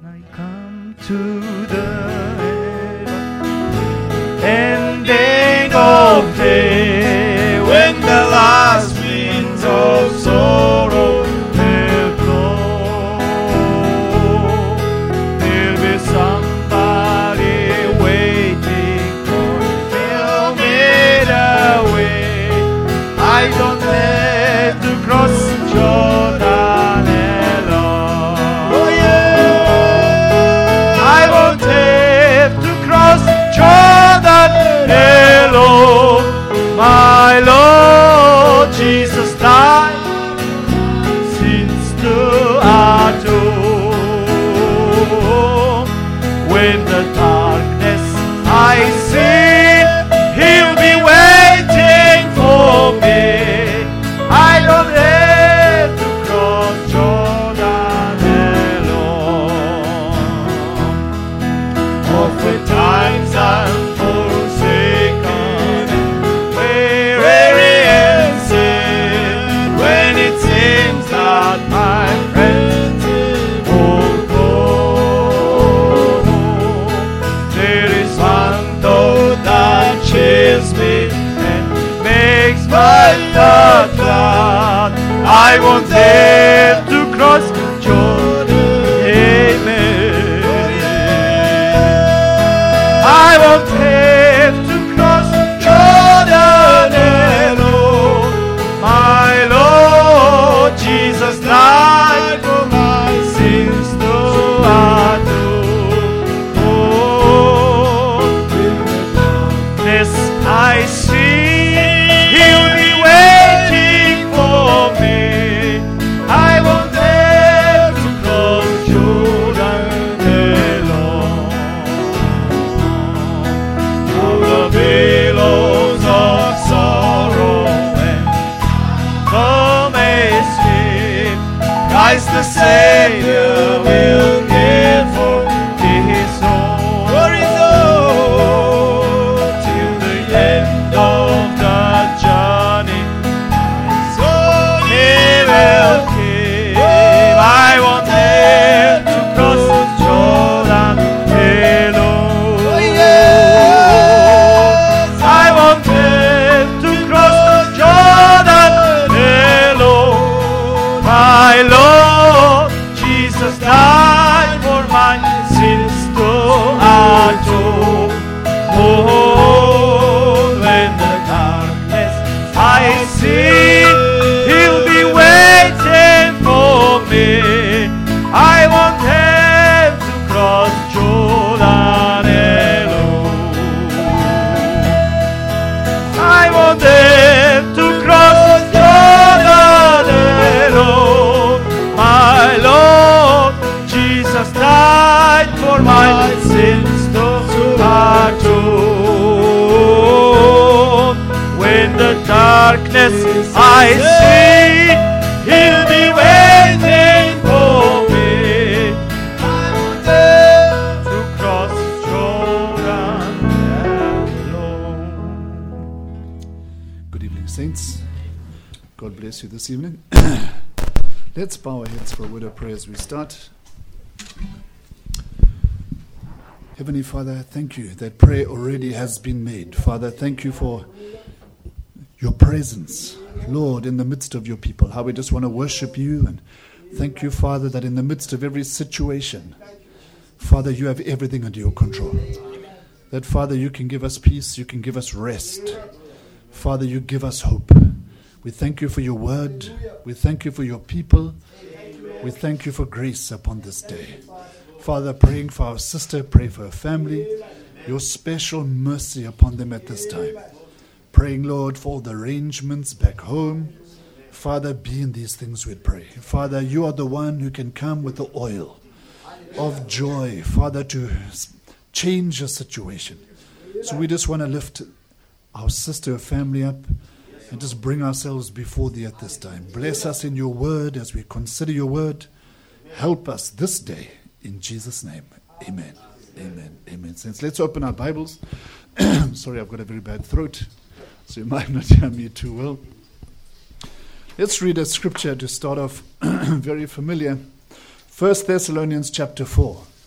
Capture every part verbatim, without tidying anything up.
I come to the ending of day, when the last winds of sorrow will blow, there'll be somebody waiting for me away. I don't have to cross Jordan alone. Oh yeah, I won't have to cross Jordan alone. My Lord Jesus died since the autumn. When the darkness I see, He'll be waiting for me. I don't have to cross Jordan alone. Oftentimes I'm forsaken, weary and sin, when it seems that my friends all go. There is one thought that cheers me and makes my heart glad. I won't have to cross Jordan. Amen. I won't have to cross Jordan alone. My Lord Jesus died for my sins to atone. Oh, in the darkness I see, He'll be waiting for me. I won't have to cross Jordan alone. All the billows of sorrow and come as sleep, Christ the Savior will give for His own. Glory till the end of the journey. So He will keep. I won't have to cross Jordan alone. I won't have to cross Jordan alone. My Lord Jesus died for my sins to atone. Oh, when the darkness I see, He'll be waiting for me. I won't have to cross Jordan alone. I won't have to cross Jordan alone. My Lord Jesus died for my sins to atone. When the darkness I see, He'll be waiting for me. I won't have to cross Jordan alone. Good evening, saints. God bless you this evening. Let's bow our heads for a word of prayer as we start. Heavenly Father, thank you that prayer already has been made. Father, thank you for your presence, Lord, in the midst of your people. How we just want to worship you, and thank you, Father, that in the midst of every situation, Father, you have everything under your control. That, Father, you can give us peace, you can give us rest. Father, you give us hope. We thank you for your word. We thank you for your people. We thank you for grace upon this day. Father, praying for our sister, pray for her family, your special mercy upon them at this time. Praying, Lord, for all the arrangements back home. Father, be in these things, we pray. Father, you are the one who can come with the oil of joy, Father, to change a situation. So we just want to lift our sister, her family up, and just bring ourselves before thee at this time. Bless us in your word as we consider your word. Help us this day. In Jesus' name, amen. Amen. Amen. Saints, let's open our Bibles. Sorry, I've got a very bad throat, so you might not hear me too well. Let's read a scripture to start off, very familiar. First Thessalonians chapter four.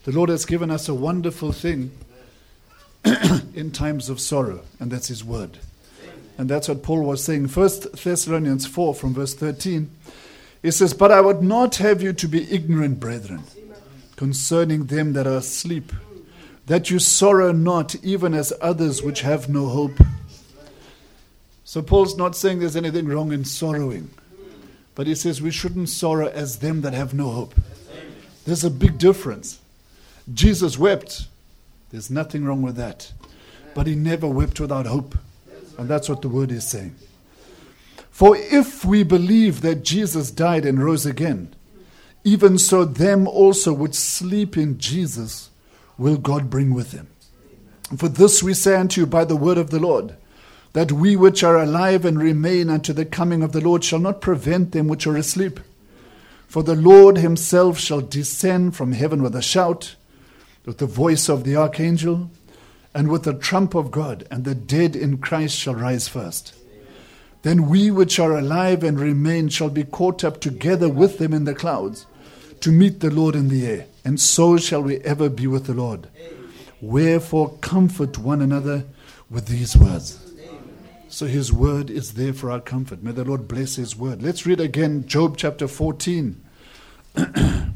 The Lord has given us a wonderful thing in times of sorrow, and that's His word. And that's what Paul was saying. First Thessalonians four from verse thirteen. He says, "But I would not have you to be ignorant, brethren, concerning them that are asleep, that you sorrow not, even as others which have no hope." So Paul's not saying there's anything wrong in sorrowing, but he says we shouldn't sorrow as them that have no hope. There's a big difference. Jesus wept. There's nothing wrong with that. But He never wept without hope. And that's what the word is saying. "For if we believe that Jesus died and rose again, even so them also which sleep in Jesus will God bring with Him. For this we say unto you by the word of the Lord, that we which are alive and remain unto the coming of the Lord shall not prevent them which are asleep. For the Lord Himself shall descend from heaven with a shout, with the voice of the archangel, and with the trump of God, and the dead in Christ shall rise first. Then we which are alive and remain shall be caught up together with them in the clouds, to meet the Lord in the air, and so shall we ever be with the Lord. Wherefore comfort one another with these words." So His word is there for our comfort. May the Lord bless His word. Let's read again Job chapter fourteen. The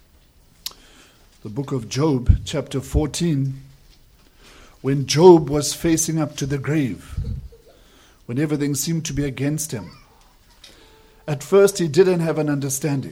book of Job chapter fourteen. When Job was facing up to the grave, when everything seemed to be against him, at first he didn't have an understanding.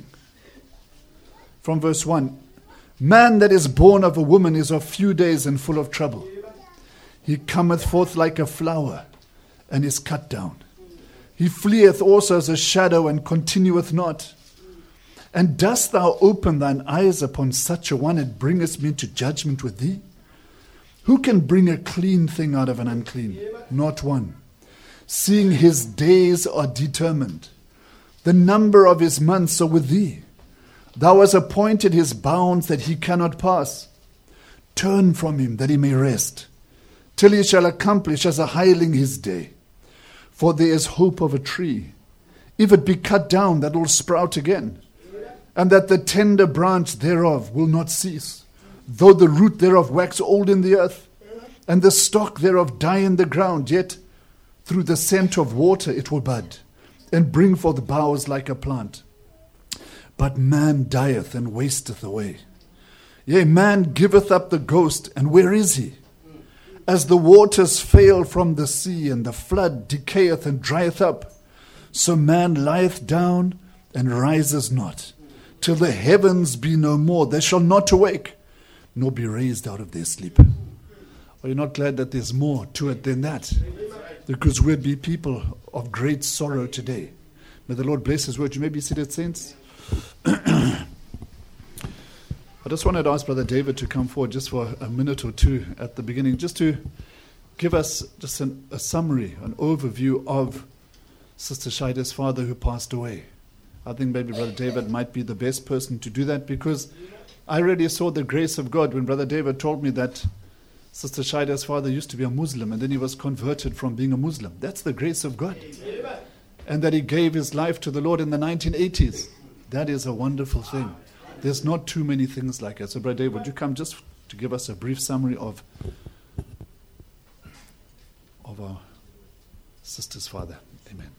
From verse one, "Man that is born of a woman is of few days and full of trouble. He cometh forth like a flower, and is cut down. He fleeth also as a shadow, and continueth not. And dost thou open thine eyes upon such a one, and bringest me into judgment with thee? Who can bring a clean thing out of an unclean? Not one. Seeing his days are determined, the number of his months are with thee. Thou hast appointed his bounds that he cannot pass. Turn from him that he may rest, till he shall accomplish as a hireling his day. For there is hope of a tree, if it be cut down, that will sprout again, and that the tender branch thereof will not cease, though the root thereof wax old in the earth, and the stock thereof die in the ground, yet through the scent of water it will bud, and bring forth boughs like a plant. But man dieth and wasteth away. Yea, man giveth up the ghost, and where is he? As the waters fail from the sea, and the flood decayeth and drieth up, so man lieth down and rises not, till the heavens be no more. They shall not awake, nor be raised out of their sleep. Are you not glad that there's more to it than that? Because we'd be people of great sorrow today. May the Lord bless His word. You may be seated, saints. I just wanted to ask Brother David to come forward just for a minute or two at the beginning, just to give us just an, a summary, an overview of Sister Shaida's father who passed away. I think maybe Brother David might be the best person to do that, because I really saw the grace of God when Brother David told me that Sister Shaida's father used to be a Muslim, and then he was converted from being a Muslim. That's the grace of God. And that he gave his life to the Lord in the nineteen eighties. That is a wonderful thing. There's not too many things like that. So, Brother David, would you come just to give us a brief summary of, of our sister's father? Amen.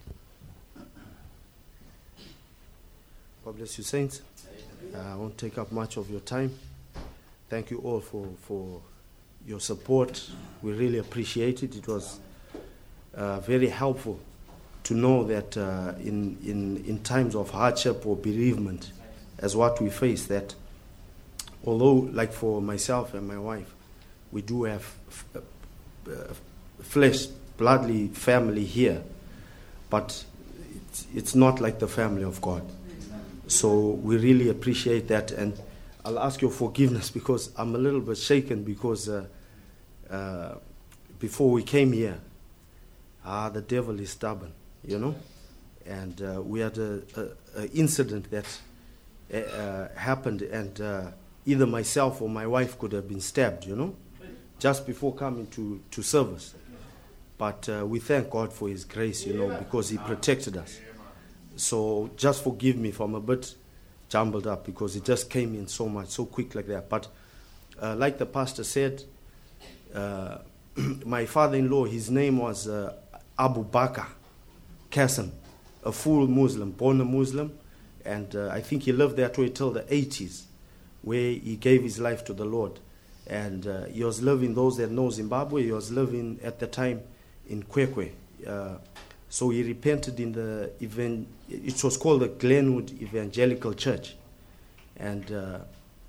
God bless you, saints. Uh, I won't take up much of your time. Thank you all for, for your support. We really appreciate it. It was uh, very helpful to know that uh, in, in, in times of hardship or bereavement, as what we face, that although, like for myself and my wife, we do have f- uh, flesh, bloodly family here, but it's, it's not like the family of God. So we really appreciate that, and I'll ask your forgiveness because I'm a little bit shaken because uh, uh, before we came here, ah, the devil is stubborn, you know, and uh, we had a, a, a incident that uh, happened, and uh, either myself or my wife could have been stabbed, you know, just before coming to, to service. But uh, we thank God for His grace, you know, because He protected us. So just forgive me if I'm a bit jumbled up because it just came in so much, so quick like that. But uh, like the pastor said, uh, my father-in-law, his name was uh, Abu Bakr Qasim, a full Muslim, born a Muslim, and uh, I think he lived that way till the eighties, where he gave his life to the Lord. And uh, he was living, those that know Zimbabwe, he was living at the time in Kwekwe. Uh, so he repented in the event, it was called the Glenwood Evangelical Church. And uh,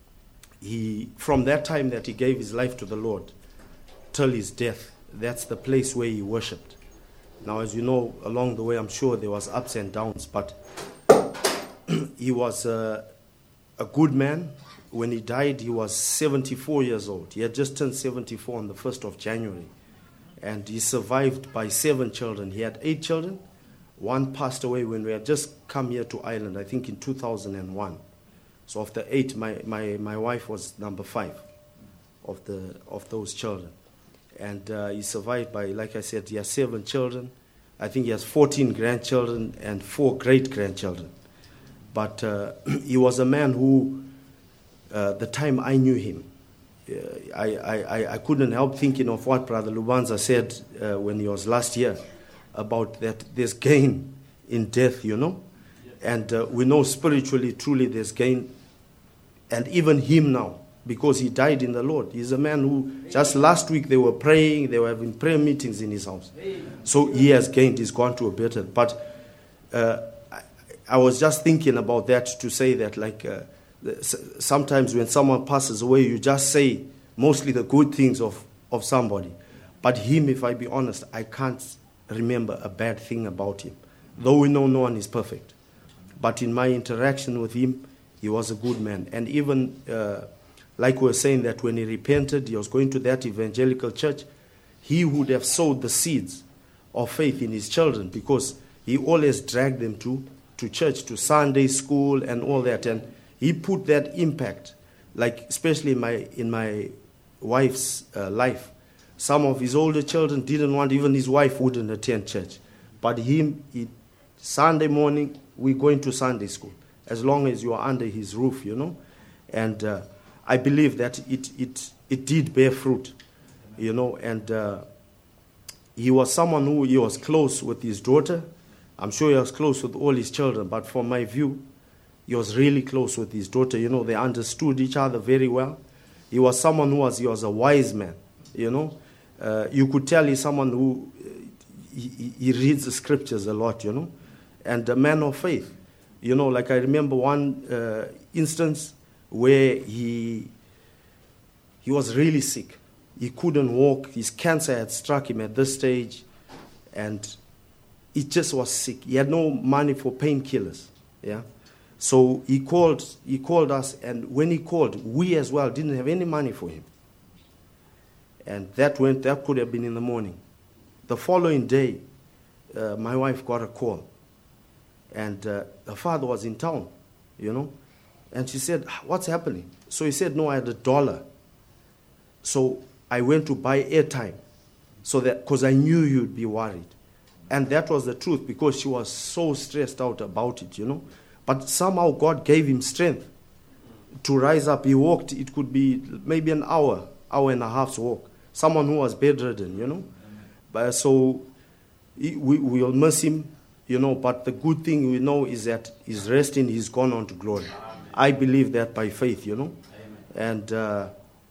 he, from that time that he gave his life to the Lord till his death, that's the place where he worshipped. Now, as you know, along the way, I'm sure there was ups and downs, but he was uh, a good man. When he died, he was seventy-four years old. He had just turned seventy-four on the first of January. And he survived by seven children. He had eight children. One passed away when we had just come here to Ireland, I think in two thousand one. So of the eight, my, my, my wife was number five of the of those children. And uh, he survived by, like I said, he has seven children. I think he has fourteen grandchildren and four great-grandchildren. But uh, he was a man who, uh, the time I knew him, uh, I, I, I couldn't help thinking of what Brother Lubanza said uh, when he was last year, about that there's gain in death, you know. And uh, we know spiritually, truly, there's gain. And even him now, because he died in the Lord. He's a man who, just last week they were praying, they were having prayer meetings in his house. So he has gained, he's gone to a better. But uh, I, I was just thinking about that to say that, like, uh, sometimes when someone passes away, you just say mostly the good things of, of somebody. But him, if I be honest, I can't remember a bad thing about him. Though we know no one is perfect. But in my interaction with him, he was a good man. And even, uh, like we were saying, that when he repented, he was going to that evangelical church, he would have sowed the seeds of faith in his children, because he always dragged them to, to church, to Sunday school and all that. And he put that impact, like especially in my, in my wife's uh, life. Some of his older children didn't want, even his wife wouldn't attend church. But him, he, Sunday morning, we're going to Sunday school, as long as you are under his roof, you know. And uh, I believe that it, it, it did bear fruit, you know. And uh, he was someone who, he was close with his daughter. I'm sure he was close with all his children, but from my view, he was really close with his daughter. You know, they understood each other very well. He was someone who was, he was a wise man, you know. Uh, you could tell he's someone who, uh, he, he reads the scriptures a lot, you know, and a man of faith. You know, like I remember one uh, instance where he he was really sick. He couldn't walk. His cancer had struck him at this stage, and he just was sick. He had no money for painkillers, yeah. So he called, he called us, and when he called, we as well didn't have any money for him. And that went, that could have been in the morning. The following day, uh, my wife got a call. And uh, her father was in town, you know. And she said, what's happening? So he said, no, I had a dollar. So I went to buy airtime, so that, because I knew you'd be worried. And that was the truth, because she was so stressed out about it, you know. But somehow God gave him strength to rise up. He walked, it could be maybe an hour, hour and a half's walk. Someone who was bedridden, you know. But so he, we will miss him, you know. But the good thing we know is that he's resting, he's gone on to glory. I believe that by faith, you know. And uh,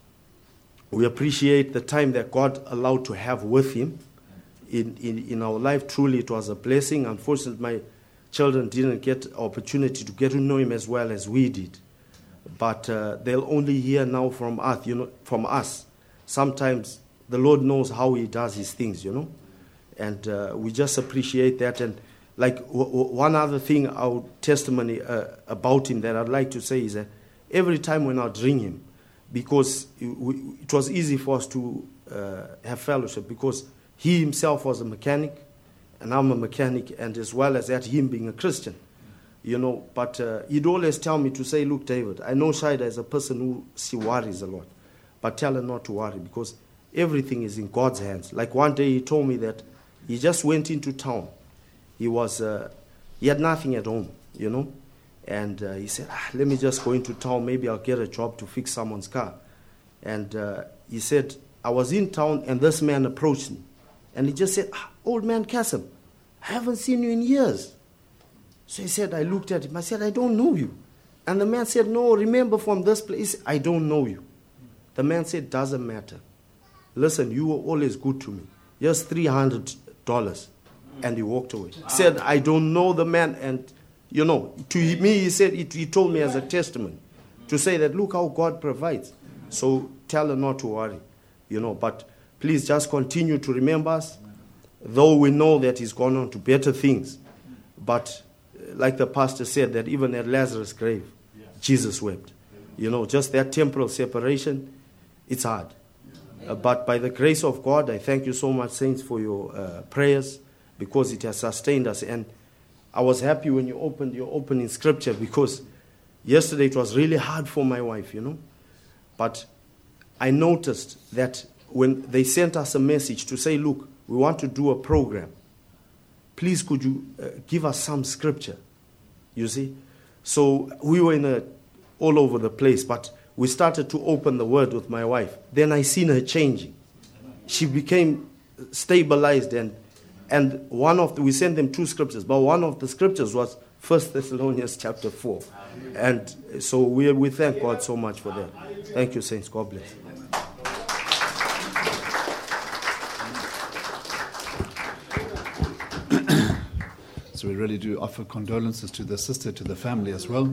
we appreciate the time that God allowed to have with him in, in, in our life. Truly, it was a blessing. Unfortunately, my children didn't get opportunity to get to know him as well as we did. But uh, they'll only hear now from us, you know, from us. Sometimes the Lord knows how he does his things, you know. And uh, we just appreciate that. And like w- w- one other thing, our testimony uh, about him that I'd like to say is that every time when I'd ring him, because it, we, it was easy for us to uh, have fellowship, because he himself was a mechanic, and I'm a mechanic, and as well as that, him being a Christian, you know. But uh, he'd always tell me to say, look, David, I know Shaida is a person who she worries a lot, but tell her not to worry, because everything is in God's hands. Like one day he told me that he just went into town. He was, uh, he had nothing at home, you know. And uh, he said, ah, let me just go into town. Maybe I'll get a job to fix someone's car. And uh, he said, I was in town and this man approached me. And he just said, ah, old man Kasim, I haven't seen you in years. So he said, I looked at him. I said, I don't know you. And the man said, no, remember from this place, I don't know you. The man said, doesn't matter. Listen, you were always good to me. Just three hundred dollars. And he walked away. He said, I don't know the man. And, you know, to me, he said, he told me as a testimony to say that, look how God provides. So tell her not to worry, you know. But please just continue to remember us, though we know that he's gone on to better things. But like the pastor said, that even at Lazarus' grave, Jesus wept. You know, just that temporal separation, it's hard. Uh, but by the grace of God, I thank you so much, saints, for your uh, prayers, because it has sustained us. And I was happy when you opened your opening scripture, because yesterday it was really hard for my wife, you know. But I noticed that when they sent us a message to say, look, we want to do a program, please could you uh, give us some scripture, you see. So we were in a, all over the place, but we started to open the word with my wife. Then I seen her changing. She became stabilized, and and one of the, we sent them two scriptures, but one of the scriptures was First Thessalonians chapter four. And so we we thank God so much for that. Thank you, saints. God bless. So we really do offer condolences to the sister, to the family as well.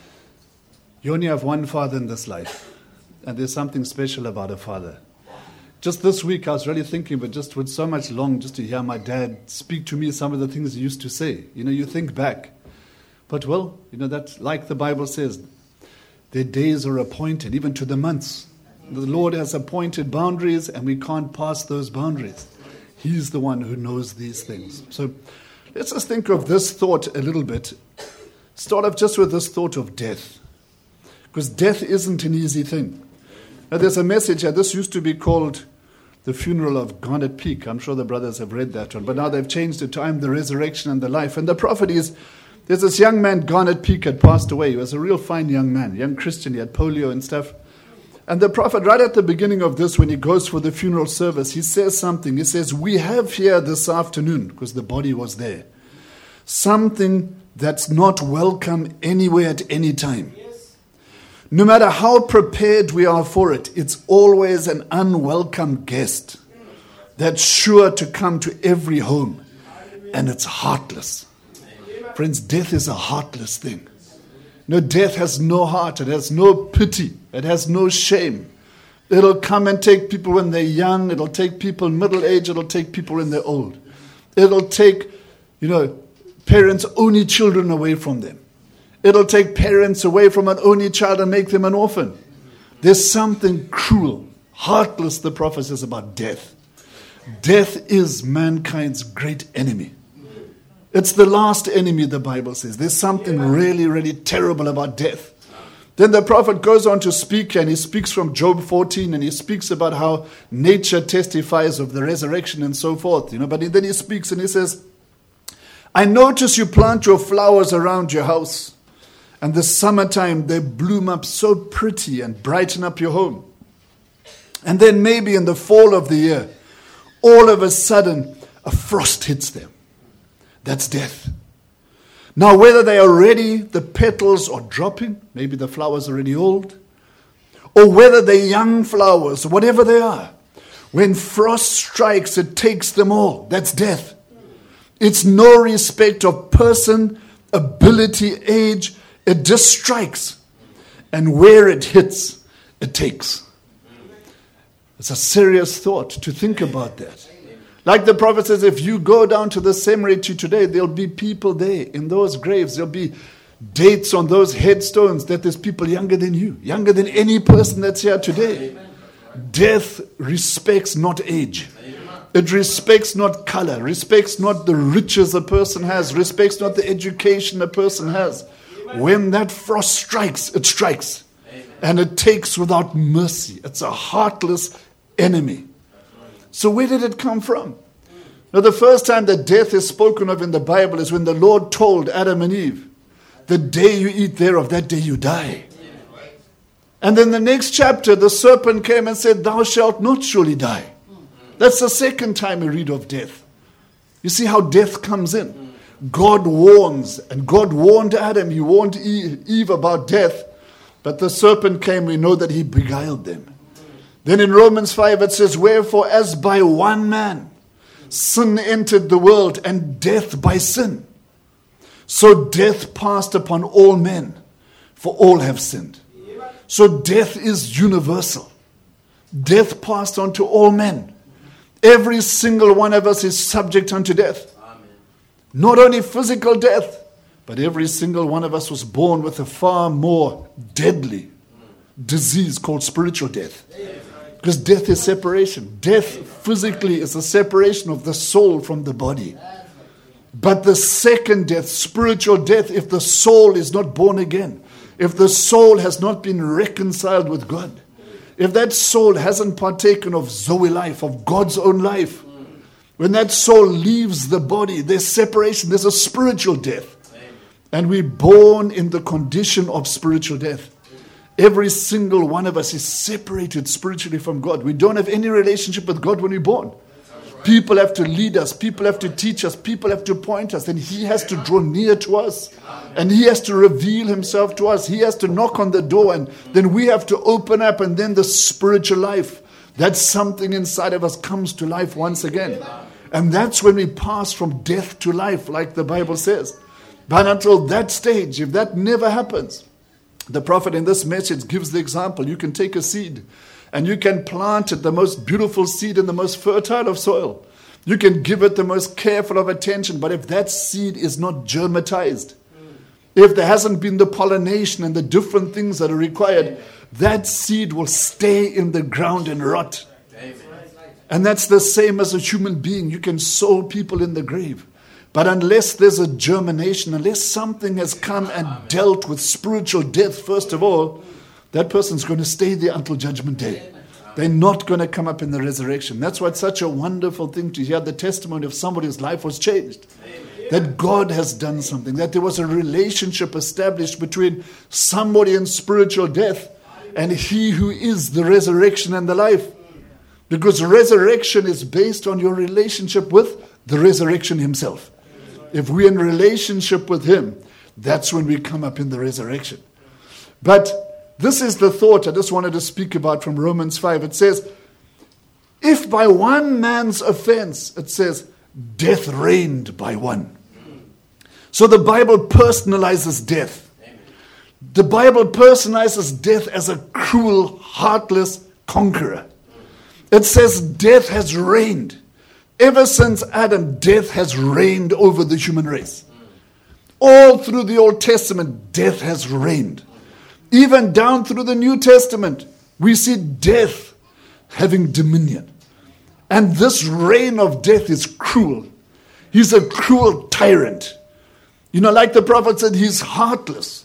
You only have one father in this life, and there's something special about a father. Just this week I was really thinking, but just with so much long just to hear my dad speak to me some of the things he used to say. You know, you think back. But well, you know, that like the Bible says, their days are appointed, even to the months. The Lord has appointed boundaries, and we can't pass those boundaries. He's the one who knows these things. So let's just think of this thought a little bit. Start off just with this thought of death. Because death isn't an easy thing. Now there's a message here. This used to be called The Funeral of Garnet Peak. I'm sure the brothers have read that one. But now they've changed it to I Am the Resurrection and the Life. And the prophet is, there's this young man, Garnet Peak, had passed away. He was a real fine young man, young Christian. He had polio and stuff. And the prophet, right at the beginning of this, when he goes for the funeral service, he says something. He says, we have here this afternoon, because the body was there, something that's not welcome anywhere at any time. No matter how prepared we are for it, it's always an unwelcome guest that's sure to come to every home. And it's heartless. Friends, death is a heartless thing. No, death has no heart. It has no pity. It has no shame. It'll come and take people when they're young. It'll take people in middle age. It'll take people when they're old. It'll take, you know, parents' only children away from them. It'll take parents away from an only child and make them an orphan. There's something cruel, heartless, the prophet says, about death. Death is mankind's great enemy. It's the last enemy, the Bible says. There's something really, really terrible about death. Then the prophet goes on to speak, and he speaks from Job fourteen, and he speaks about how nature testifies of the resurrection and so forth. You know, but then he speaks and he says, I notice you plant your flowers around your house, and the summertime they bloom up so pretty and brighten up your home. And then maybe in the fall of the year, all of a sudden, a frost hits them. That's death. Now, whether they are ready, the petals are dropping, maybe the flowers are already old, or whether they're young flowers, whatever they are, when frost strikes, it takes them all. That's death. It's no respect of person, ability, age. It just strikes. And where it hits, it takes. It's a serious thought to think about that. Like the prophet says, if you go down to the cemetery today, there'll be people there in those graves. There'll be dates on those headstones that there's people younger than you, younger than any person that's here today. Amen. Death respects not age. It respects not color, respects not the riches a person has, respects not the education a person has. When that frost strikes, it strikes. And it takes without mercy. It's a heartless enemy. So where did it come from? Now, the first time that death is spoken of in the Bible is when the Lord told Adam and Eve, the day you eat thereof, that day you die. And then the next chapter, the serpent came and said, thou shalt not surely die. That's the second time we read of death. You see how death comes in. God warns, and God warned Adam, he warned Eve about death. But the serpent came, we know that he beguiled them. Then in Romans five it says, wherefore as by one man sin entered the world, and death by sin, so death passed upon all men, for all have sinned. So death is universal. Death passed on to all men. Every single one of us is subject unto death. Amen. Not only physical death, but every single one of us was born with a far more deadly disease called spiritual death. Because death is separation. Death physically is a separation of the soul from the body. But the second death, spiritual death, if the soul is not born again, if the soul has not been reconciled with God, if that soul hasn't partaken of Zoe life, of God's own life, when that soul leaves the body, there's separation, there's a spiritual death. And we're born in the condition of spiritual death. Every single one of us is separated spiritually from God. We don't have any relationship with God when we're born. People have to lead us. People have to teach us. People have to point us. And He has to draw near to us. And He has to reveal Himself to us. He has to knock on the door. And then we have to open up. And then the spiritual life, that something inside of us comes to life once again. And that's when we pass from death to life, like the Bible says. But until that stage, if that never happens, the prophet in this message gives the example. You can take a seed and you can plant it, the most beautiful seed in the most fertile of soil. You can give it the most careful of attention. But if that seed is not germatized, if there hasn't been the pollination and the different things that are required, that seed will stay in the ground and rot. And that's the same as a human being. You can sow people in the grave. But unless there's a germination, unless something has come and dealt with spiritual death, first of all, that person's going to stay there until judgment day. They're not going to come up in the resurrection. That's why it's such a wonderful thing to hear the testimony of somebody's life was changed. That God has done something, that there was a relationship established between somebody in spiritual death and He who is the resurrection and the life. Because resurrection is based on your relationship with the resurrection Himself. If we're in relationship with Him, that's when we come up in the resurrection. But this is the thought I just wanted to speak about from Romans five. It says, if by one man's offense, it says, death reigned by one. So the Bible personalizes death. The Bible personalizes death as a cruel, heartless conqueror. It says death has reigned. Ever since Adam, death has reigned over the human race. All through the Old Testament, death has reigned. Even down through the New Testament, we see death having dominion. And this reign of death is cruel. He's a cruel tyrant. You know, like the prophet said, he's heartless.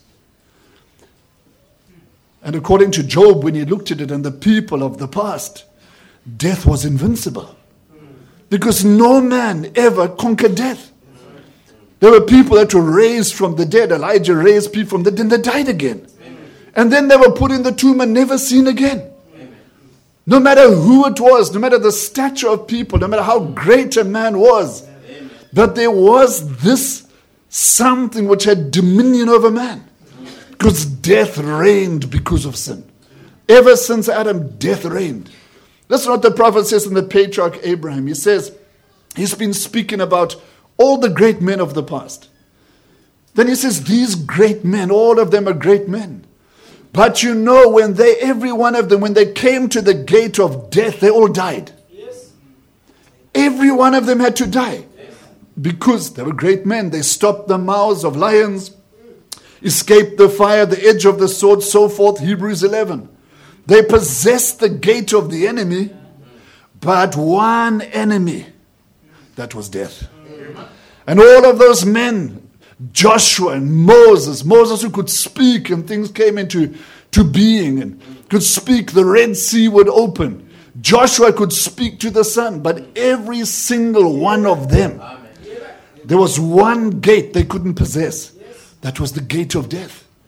And according to Job, when he looked at it and the people of the past, death was invincible. Because no man ever conquered death. There were people that were raised from the dead. Elijah raised people from the dead and they died again. And then they were put in the tomb and never seen again. No matter who it was, no matter the stature of people, no matter how great a man was, but there was this something which had dominion over man. Because death reigned because of sin. Ever since Adam, death reigned. That's what the prophet says in the patriarch Abraham. He says, he's been speaking about all the great men of the past. Then he says, these great men, all of them are great men. But you know, when they, every one of them, when they came to the gate of death, they all died. Yes. Every one of them had to die. Yes. Because they were great men. They stopped the mouths of lions, escaped the fire, the edge of the sword, so forth, Hebrews eleven. They possessed the gate of the enemy, but one enemy, that was death. And all of those men, Joshua and Moses, Moses who could speak and things came into to being and could speak, the Red Sea would open. Joshua could speak to the sun, but every single one of them, there was one gate they couldn't possess. That was the gate of death.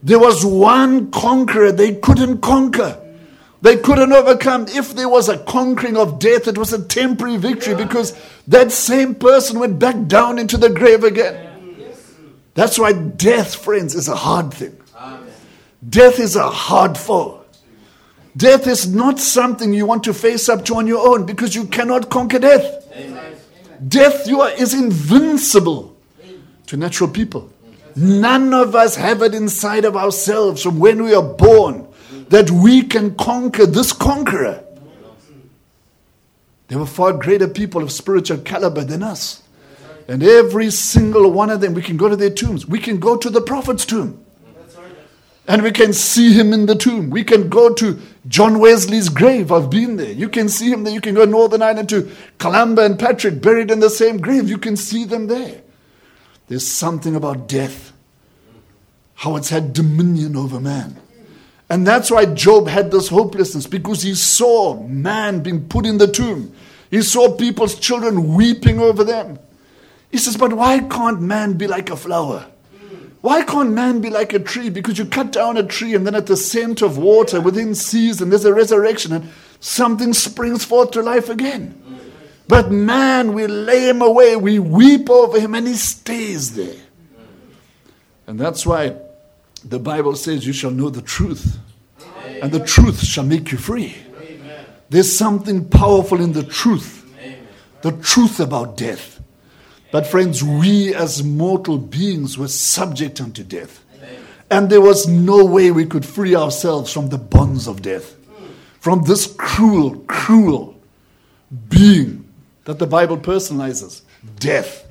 There was one conqueror they couldn't conquer. They couldn't overcome. If there was a conquering of death, it was a temporary victory because that same person went back down into the grave again. That's why death, friends, is a hard thing. Death is a hard foe. Death is not something you want to face up to on your own because you cannot conquer death. Amen. Death you are, is invincible to natural people. None of us have it inside of ourselves from when we are born that we can conquer this conqueror. There were far greater people of spiritual caliber than us. And every single one of them, we can go to their tombs. We can go to the prophet's tomb. And we can see him in the tomb. We can go to John Wesley's grave. I've been there. You can see him there. You can go to Northern Ireland to Columba and Patrick, buried in the same grave. You can see them there. There's something about death, how it's had dominion over man. And that's why Job had this hopelessness, because he saw man being put in the tomb. He saw people's children weeping over them. He says, but why can't man be like a flower? Why can't man be like a tree? Because you cut down a tree and then at the scent of water within season there's a resurrection and something springs forth to life again. But man, we lay him away, we weep over him and he stays there. And that's why the Bible says you shall know the truth and the truth shall make you free. There's something powerful in the truth, the truth about death. But friends, we as mortal beings were subject unto death. And there was no way we could free ourselves from the bonds of death. From this cruel, cruel being that the Bible personalizes, death.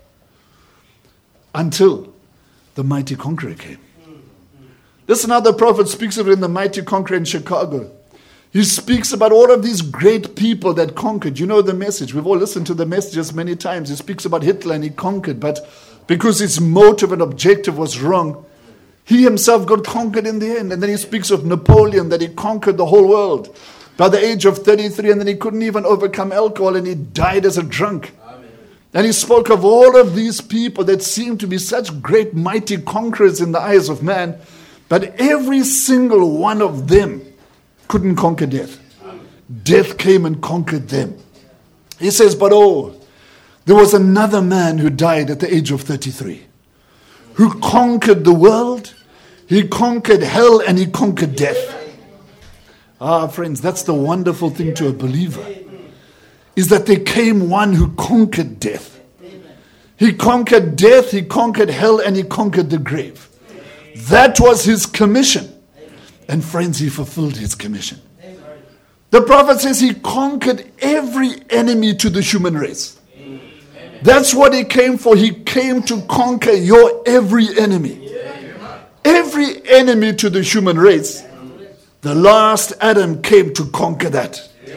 Until the mighty conqueror came. This another prophet speaks of it in the mighty conqueror in Chicago. He speaks about all of these great people that conquered. You know the message. We've all listened to the messages many times. He speaks about Hitler and he conquered. But because his motive and objective was wrong, he himself got conquered in the end. And then he speaks of Napoleon, that he conquered the whole world by the age of thirty-three. And then he couldn't even overcome alcohol and he died as a drunk. Amen. And he spoke of all of these people that seemed to be such great, mighty conquerors in the eyes of man. But every single one of them couldn't conquer death. Death came and conquered them. He says, but oh, there was another man who died at the age of thirty-three, who conquered the world, he conquered hell, and he conquered death. Ah, friends, that's the wonderful thing to a believer, is that there came one who conquered death. He conquered death, he conquered hell, and he conquered the grave. That was his commission. And friends, he fulfilled his commission. The prophet says he conquered every enemy to the human race. That's what he came for. He came to conquer your every enemy. Every enemy to the human race. The last Adam came to conquer that.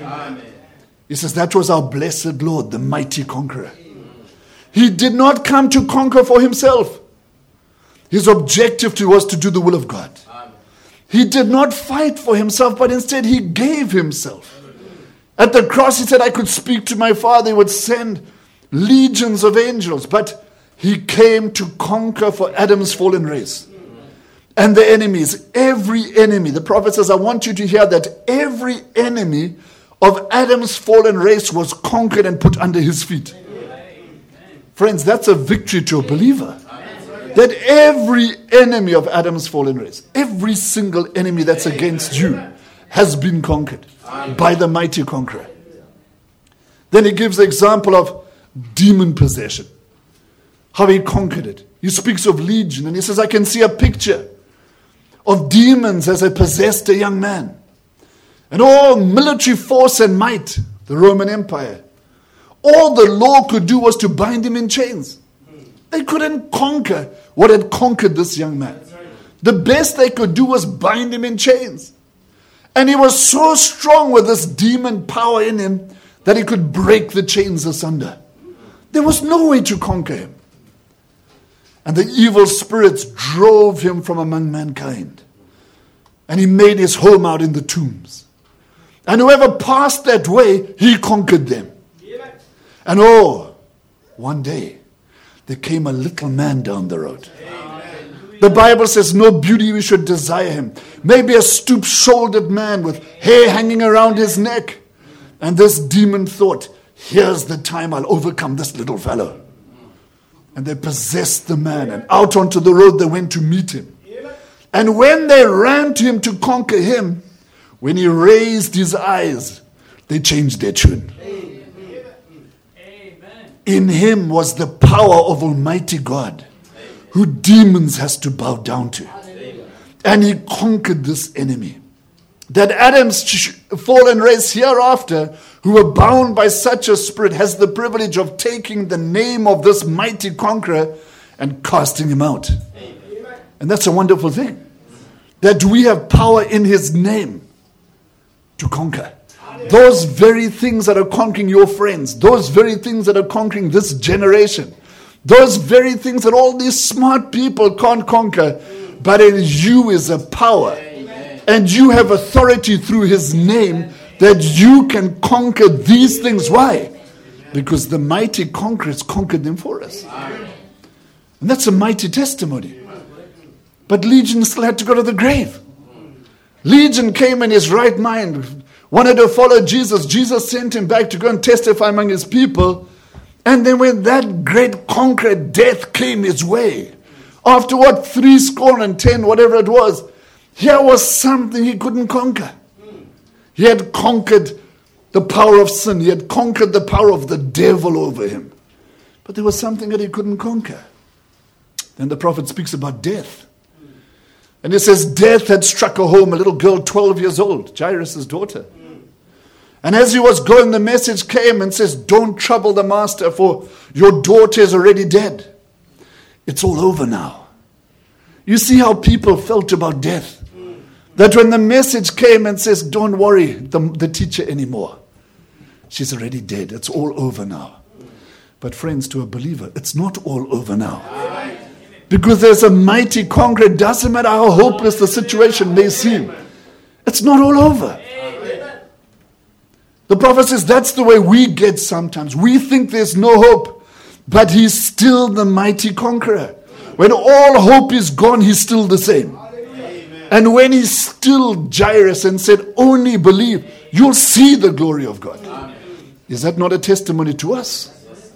He says that was our blessed Lord, the mighty conqueror. He did not come to conquer for himself. His objective was to do the will of God. He did not fight for himself, but instead he gave himself. At the cross, he said, I could speak to my Father. He would send legions of angels. But he came to conquer for Adam's fallen race. And the enemies, every enemy. The prophet says, I want you to hear that every enemy of Adam's fallen race was conquered and put under his feet. Friends, that's a victory to a believer. That every enemy of Adam's fallen race, every single enemy that's against you has been conquered by the mighty conqueror. Then he gives the example of demon possession, how he conquered it. He speaks of legion and he says, I can see a picture of demons as they possessed a young man. And all military force and might, the Roman Empire, all the law could do was to bind him in chains. They couldn't conquer what had conquered this young man. The best they could do was bind him in chains. And he was so strong with this demon power in him that he could break the chains asunder. There was no way to conquer him. And the evil spirits drove him from among mankind. And he made his home out in the tombs. And whoever passed that way, he conquered them. And oh, one day, there came a little man down the road. Amen. The Bible says no beauty we should desire him. Maybe a stoop-shouldered man with hair hanging around his neck. And this demon thought, here's the time I'll overcome this little fellow. And they possessed the man, and out onto the road they went to meet him. And when they ran to him to conquer him, when he raised his eyes, they changed their tune. In him was the power of Almighty God, who demons has to bow down to. And he conquered this enemy. That Adam's fallen race hereafter, who were bound by such a spirit, has the privilege of taking the name of this mighty conqueror and casting him out. And that's a wonderful thing. That we have power in his name to conquer. Those very things that are conquering your friends, those very things that are conquering this generation, those very things that all these smart people can't conquer, but in you is a power. And you have authority through his name that you can conquer these things. Why? Because the mighty conquerors conquered them for us. And that's a mighty testimony. But Legion still had to go to the grave. Legion came in his right mind, wanted to follow Jesus. Jesus sent him back to go and testify among his people. And then when that great conqueror, death, came his way, after what, three score and ten, whatever it was, here was something he couldn't conquer. He had conquered the power of sin. He had conquered the power of the devil over him. But there was something that he couldn't conquer. Then the prophet speaks about death. And he says, death had struck a home, a little girl, twelve years old, Jairus' daughter. And as he was going, the message came and says, don't trouble the master, for your daughter is already dead. It's all over now. You see how people felt about death. That when the message came and says, don't worry the, the teacher anymore. She's already dead. It's all over now. But friends, to a believer, it's not all over now. Because there's a mighty conqueror. It doesn't matter how hopeless the situation may seem. It's not all over. The prophet says that's the way we get sometimes. We think there's no hope. But he's still the mighty conqueror. When all hope is gone, he's still the same. And when he still Jairus and said, only believe, you'll see the glory of God. Amen. Is that not a testimony to us?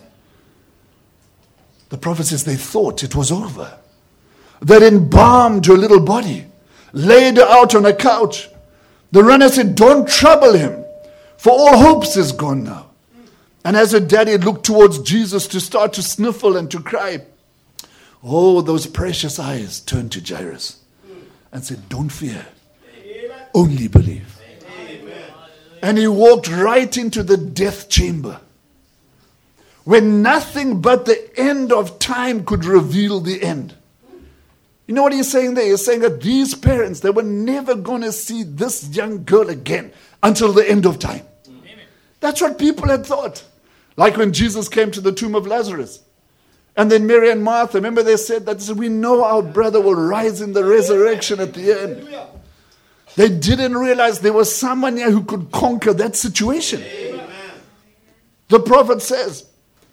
The prophet says they thought it was over. They embalmed her little body, laid her out on a couch. The runner said, don't trouble him, for all hopes is gone now. And as her daddy looked towards Jesus to start to sniffle and to cry, oh, those precious eyes turned to Jairus and said, don't fear, only believe. Amen. And he walked right into the death chamber, when nothing but the end of time could reveal the end. You know what he's saying there? He's saying that these parents, they were never going to see this young girl again until the end of time. Amen. That's what people had thought. Like when Jesus came to the tomb of Lazarus. And then Mary and Martha, remember they said that we know our brother will rise in the resurrection at the end. They didn't realize there was someone here who could conquer that situation. Amen. The prophet says,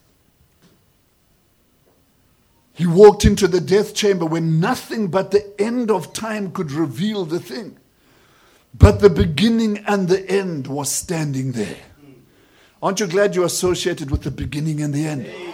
he walked into the death chamber when nothing but the end of time could reveal the thing. But the beginning and the end was standing there. Aren't you glad you're associated with the beginning and the end? Amen.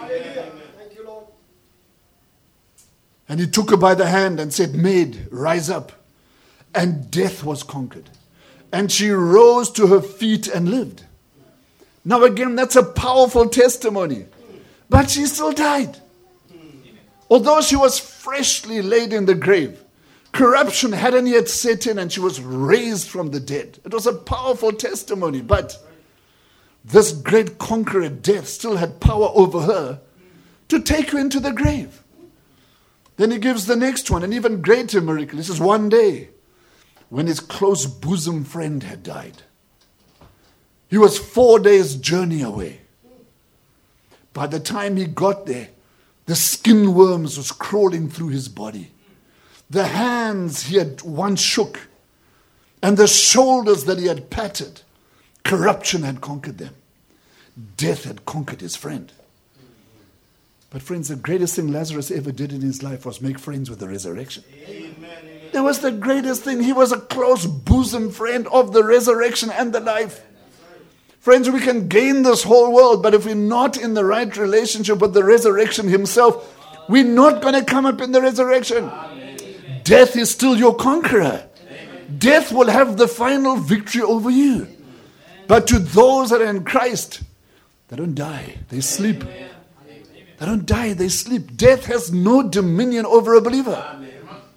And he took her by the hand and said, maid, rise up. And death was conquered. And she rose to her feet and lived. Now again, that's a powerful testimony. But she still died. Although she was freshly laid in the grave, corruption hadn't yet set in and she was raised from the dead. It was a powerful testimony. But this great conqueror, death, still had power over her to take her into the grave. Then he gives the next one, an even greater miracle. He says, one day, when his close bosom friend had died, he was four days' journey away. By the time he got there, the skin worms was crawling through his body. The hands he had once shook, and the shoulders that he had patted, corruption had conquered them. Death had conquered his friend. But friends, the greatest thing Lazarus ever did in his life was make friends with the resurrection. That was the greatest thing. He was a close bosom friend of the resurrection and the life. Friends, we can gain this whole world, but if we're not in the right relationship with the resurrection himself, we're not going to come up in the resurrection. Amen. Death is still your conqueror. Amen. Death will have the final victory over you. Amen. But to those that are in Christ, they don't die, they sleep. Amen. They don't die, they sleep. Death has no dominion over a believer. Amen.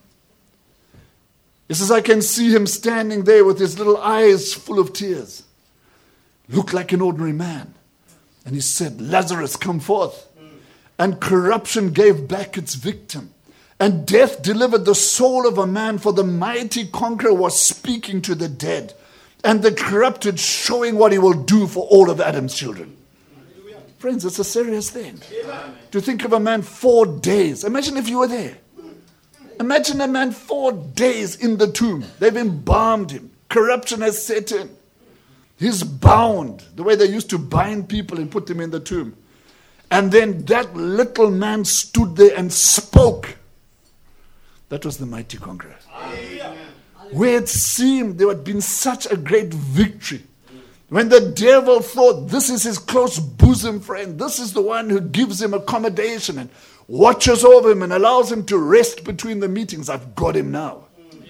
He says, I can see him standing there with his little eyes full of tears. Looked like an ordinary man. And he said, Lazarus, come forth. And corruption gave back its victim. And death delivered the soul of a man, for the mighty conqueror was speaking to the dead. And the corrupted showing what he will do for all of Adam's children. Friends, it's a serious thing. To think of a man four days. Imagine if you were there. Imagine a man four days in the tomb. They've embalmed him. Corruption has set in. He's bound. The way they used to bind people and put them in the tomb. And then that little man stood there and spoke. That was the mighty conqueror. Amen. Where it seemed there had been such a great victory. When the devil thought this is his close bosom friend, this is the one who gives him accommodation and watches over him and allows him to rest between the meetings. I've got him now. Amen.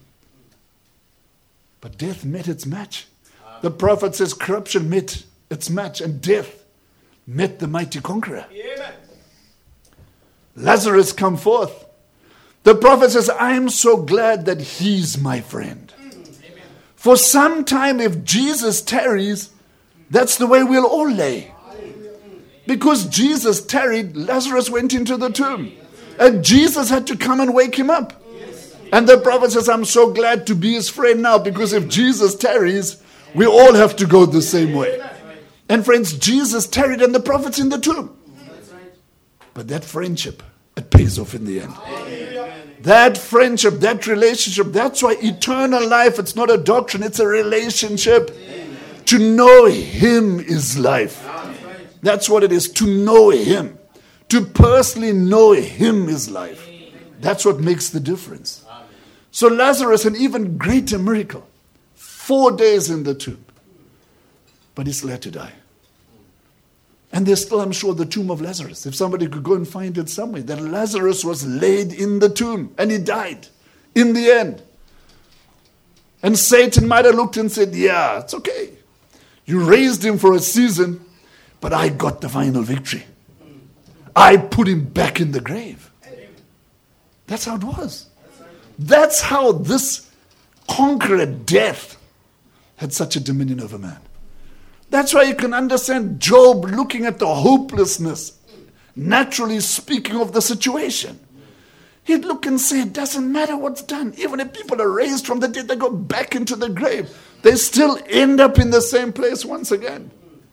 But death met its match. The prophet says corruption met its match and death met the mighty conqueror. Amen. Lazarus, come forth. The prophet says, I am so glad that he's my friend. Amen. For some time, if Jesus tarries, that's the way we'll all lay. Because Jesus tarried, Lazarus went into the tomb. And Jesus had to come and wake him up. And the prophet says, I'm so glad to be his friend now, because if Jesus tarries, we all have to go the same way. And friends, Jesus tarried and the prophets in the tomb. But that friendship, it pays off in the end. That friendship, that relationship, that's why eternal life, it's not a doctrine, it's a relationship. To know him is life. That's what it is, to know him. To personally know him is life. That's what makes the difference. So Lazarus, an even greater miracle. Four days in the tomb. But he still had to die. And there's still, I'm sure, the tomb of Lazarus. If somebody could go and find it somewhere. That Lazarus was laid in the tomb. And he died. In the end. And Satan might have looked and said, yeah, it's okay. You raised him for a season. But I got the final victory. I put him back in the grave. That's how it was. That's how this conqueror, death, had such a dominion over man. That's why you can understand Job looking at the hopelessness, naturally speaking, of the situation. He'd look and say, it doesn't matter what's done. Even if people are raised from the dead, they go back into the grave. They still end up in the same place once again.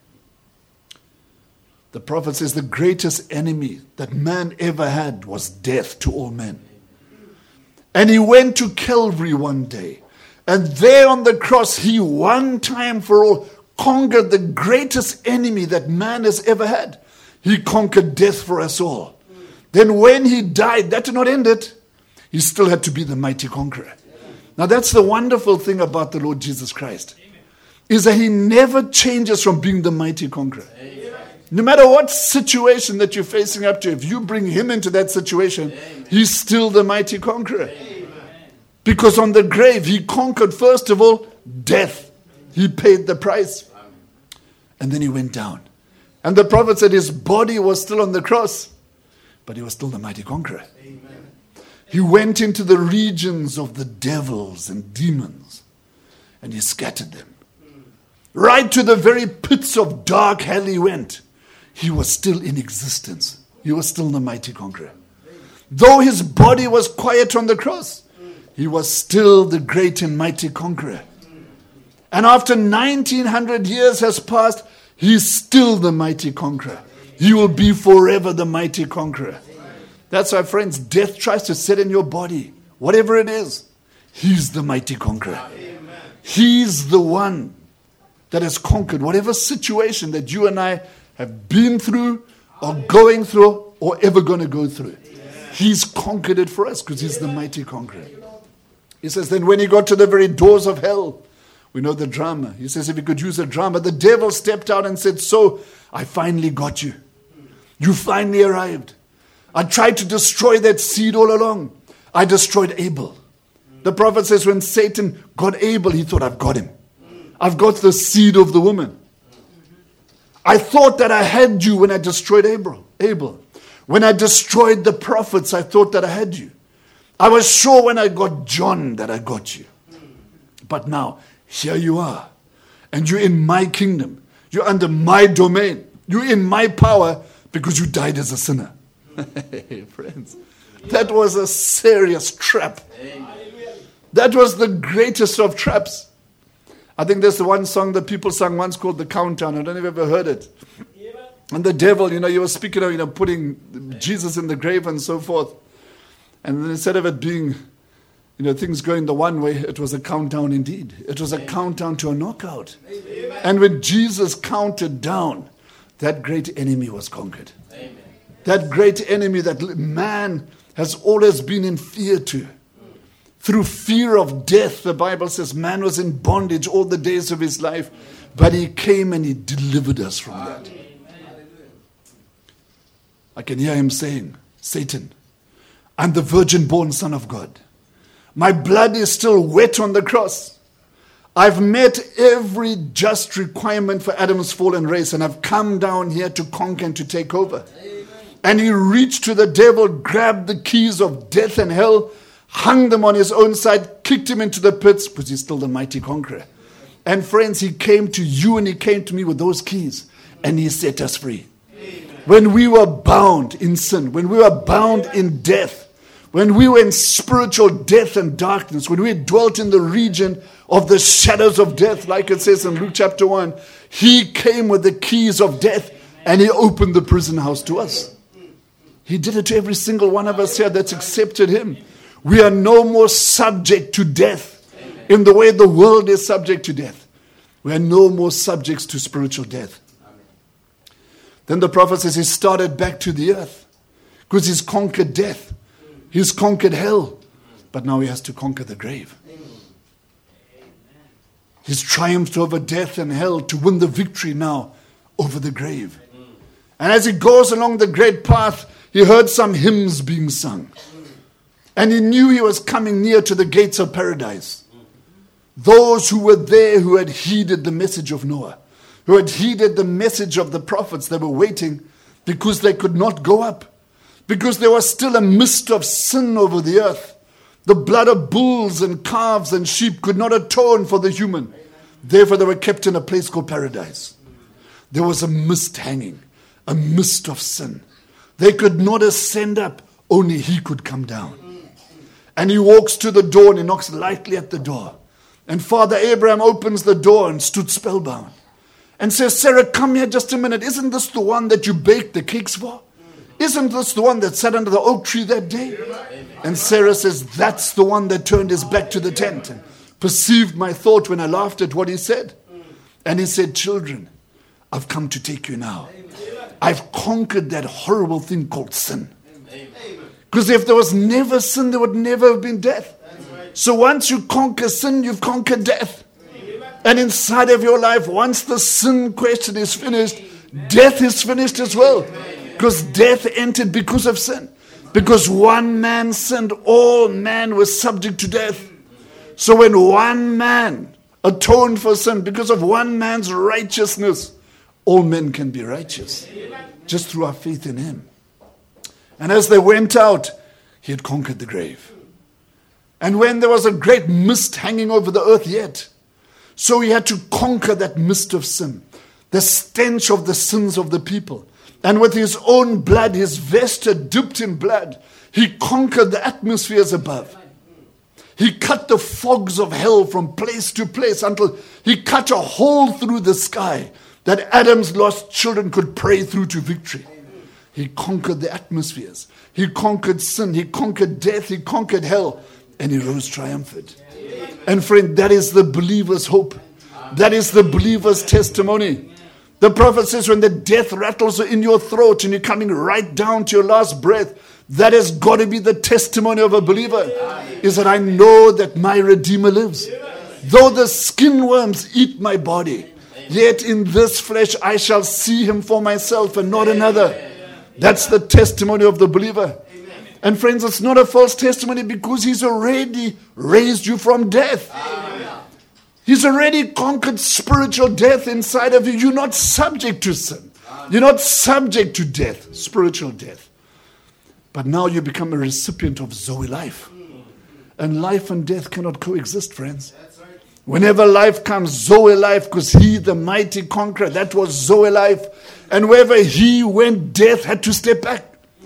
The prophet says the greatest enemy that man ever had was death to all men. And he went to Calvary one day. And there on the cross, he one time for all conquered the greatest enemy that man has ever had. He conquered death for us all. Then when he died, that did not end it. He still had to be the mighty conqueror. Now that's the wonderful thing about the Lord Jesus Christ. Is that he never changes from being the mighty conqueror. No matter what situation that you're facing up to, if you bring him into that situation, he's still the mighty conqueror. Because on the grave, he conquered, first of all, death. He paid the price. And then he went down. And the prophet said his body was still on the cross, but he was still the mighty conqueror. He went into the regions of the devils and demons, and he scattered them. Right to the very pits of dark hell he went. He was still in existence. He was still the mighty conqueror. Though his body was quiet on the cross, he was still the great and mighty conqueror. And after nineteen hundred years has passed, he's still the mighty conqueror. He will be forever the mighty conqueror. That's why, friends, death tries to set in your body. Whatever it is, he's the mighty conqueror. He's the one that has conquered whatever situation that you and I have been through or going through. or ever going to go through. He's conquered it for us because he's the mighty conqueror. He says, then when he got to the very doors of hell, we know the drama. He says, if he could use a drama, the devil stepped out and said, so I finally got you. You finally arrived. I tried to destroy that seed all along. I destroyed Abel. The prophet says when Satan got Abel, he thought, I've got him. I've got the seed of the woman. I thought that I had you when I destroyed Abel. Abel. When I destroyed the prophets, I thought that I had you. I was sure when I got John that I got you. But now, here you are. And you're in my kingdom. You're under my domain. You're in my power because you died as a sinner. Friends, that was a serious trap. That was the greatest of traps. I think there's the one song that people sang once called The Countdown. I don't know if you've ever heard it. And the devil, you know, you were speaking of, you know, putting Jesus in the grave and so forth. And then instead of it being, you know, things going the one way, it was a countdown indeed. It was a Amen. Countdown to a knockout. Amen. And when Jesus counted down, that great enemy was conquered. Amen. That great enemy that man has always been in fear to. Through fear of death, the Bible says man was in bondage all the days of his life. But he came and he delivered us from that. I can hear him saying, Satan, I'm the virgin-born Son of God. My blood is still wet on the cross. I've met every just requirement for Adam's fallen race, and I've come down here to conquer and to take over. Amen. And he reached to the devil, grabbed the keys of death and hell, hung them on his own side, kicked him into the pits, because he's still the mighty conqueror. And friends, he came to you and he came to me with those keys, and he set us free. Amen. When we were bound in sin, when we were bound in death, when we were in spiritual death and darkness, when we dwelt in the region of the shadows of death, like it says in Luke chapter one, he came with the keys of death and he opened the prison house to us. He did it to every single one of us here that's accepted him. We are no more subject to death in the way the world is subject to death. We are no more subjects to spiritual death. Then the prophet says he started back to the earth because he's conquered death. He's conquered hell, but now he has to conquer the grave. He's triumphed over death and hell to win the victory now over the grave. And as he goes along the great path, he heard some hymns being sung. And he knew he was coming near to the gates of paradise. Those who were there who had heeded the message of Noah, who had heeded the message of the prophets, they were waiting because they could not go up. Because there was still a mist of sin over the earth. The blood of bulls and calves and sheep could not atone for the human. Therefore they were kept in a place called paradise. There was a mist hanging, a mist of sin. They could not ascend up, only he could come down. And he walks to the door and he knocks lightly at the door. And Father Abraham opens the door and stood spellbound. And says, Sarah, come here just a minute. Isn't this the one that you baked the cakes for? Isn't this the one that sat under the oak tree that day? And Sarah says, that's the one that turned his back to the tent and perceived my thought when I laughed at what he said. And he said, children, I've come to take you now. I've conquered that horrible thing called sin. Because if there was never sin, there would never have been death. So once you conquer sin, you've conquered death. And inside of your life, once the sin question is finished, death is finished as well. Because death entered because of sin. Because one man sinned, all man was subject to death. So when one man atoned for sin, because of one man's righteousness, all men can be righteous. Just through our faith in him. And as they went out, he had conquered the grave. And when there was a great mist hanging over the earth yet, so he had to conquer that mist of sin. The stench of the sins of the people. And with his own blood, his vesture dipped in blood, he conquered the atmospheres above. He cut the fogs of hell from place to place until he cut a hole through the sky that Adam's lost children could pray through to victory. He conquered the atmospheres. He conquered sin. He conquered death. He conquered hell. And he rose triumphant. And friend, that is the believer's hope. That is the believer's testimony. The prophet says when the death rattles in your throat and you're coming right down to your last breath, that has got to be the testimony of a believer. Is that I know that my Redeemer lives. Though the skin worms eat my body, yet in this flesh I shall see him for myself and not another. That's the testimony of the believer. And friends, it's not a false testimony because he's already raised you from death. He's already conquered spiritual death inside of you. You're not subject to sin. You're not subject to death, spiritual death. But now you become a recipient of Zoe life. And life and death cannot coexist, friends. Whenever life comes, Zoe life, because he, the mighty conqueror, that was Zoe life. And wherever he went, death had to step back.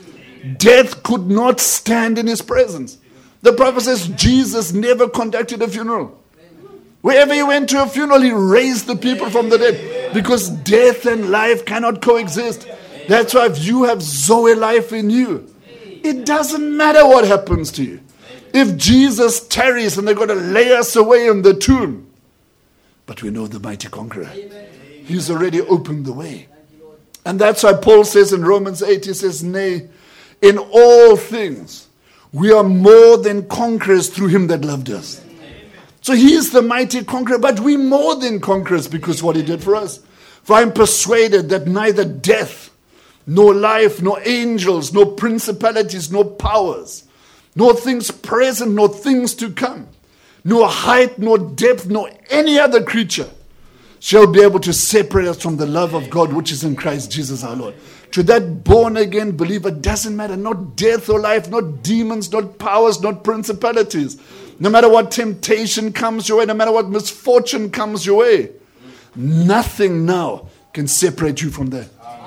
Death could not stand in his presence. The prophet says Jesus never conducted a funeral. Wherever he went to a funeral, he raised the people from the dead. Because death and life cannot coexist. That's why if you have Zoe life in you, it doesn't matter what happens to you. If Jesus tarries and they're going to lay us away in the tomb. But we know the mighty conqueror. He's already opened the way. And that's why Paul says in Romans eight, he says, nay, in all things, we are more than conquerors through him that loved us. So he is the mighty conqueror, but we more than conquerors because of what he did for us. For I am persuaded that neither death, nor life, nor angels, nor principalities, nor powers, nor things present, nor things to come, nor height, nor depth, nor any other creature shall be able to separate us from the love of God which is in Christ Jesus our Lord. To that born-again believer, doesn't matter, not death or life, not demons, not powers, not principalities. No matter what temptation comes your way, no matter what misfortune comes your way, nothing now can separate you from the,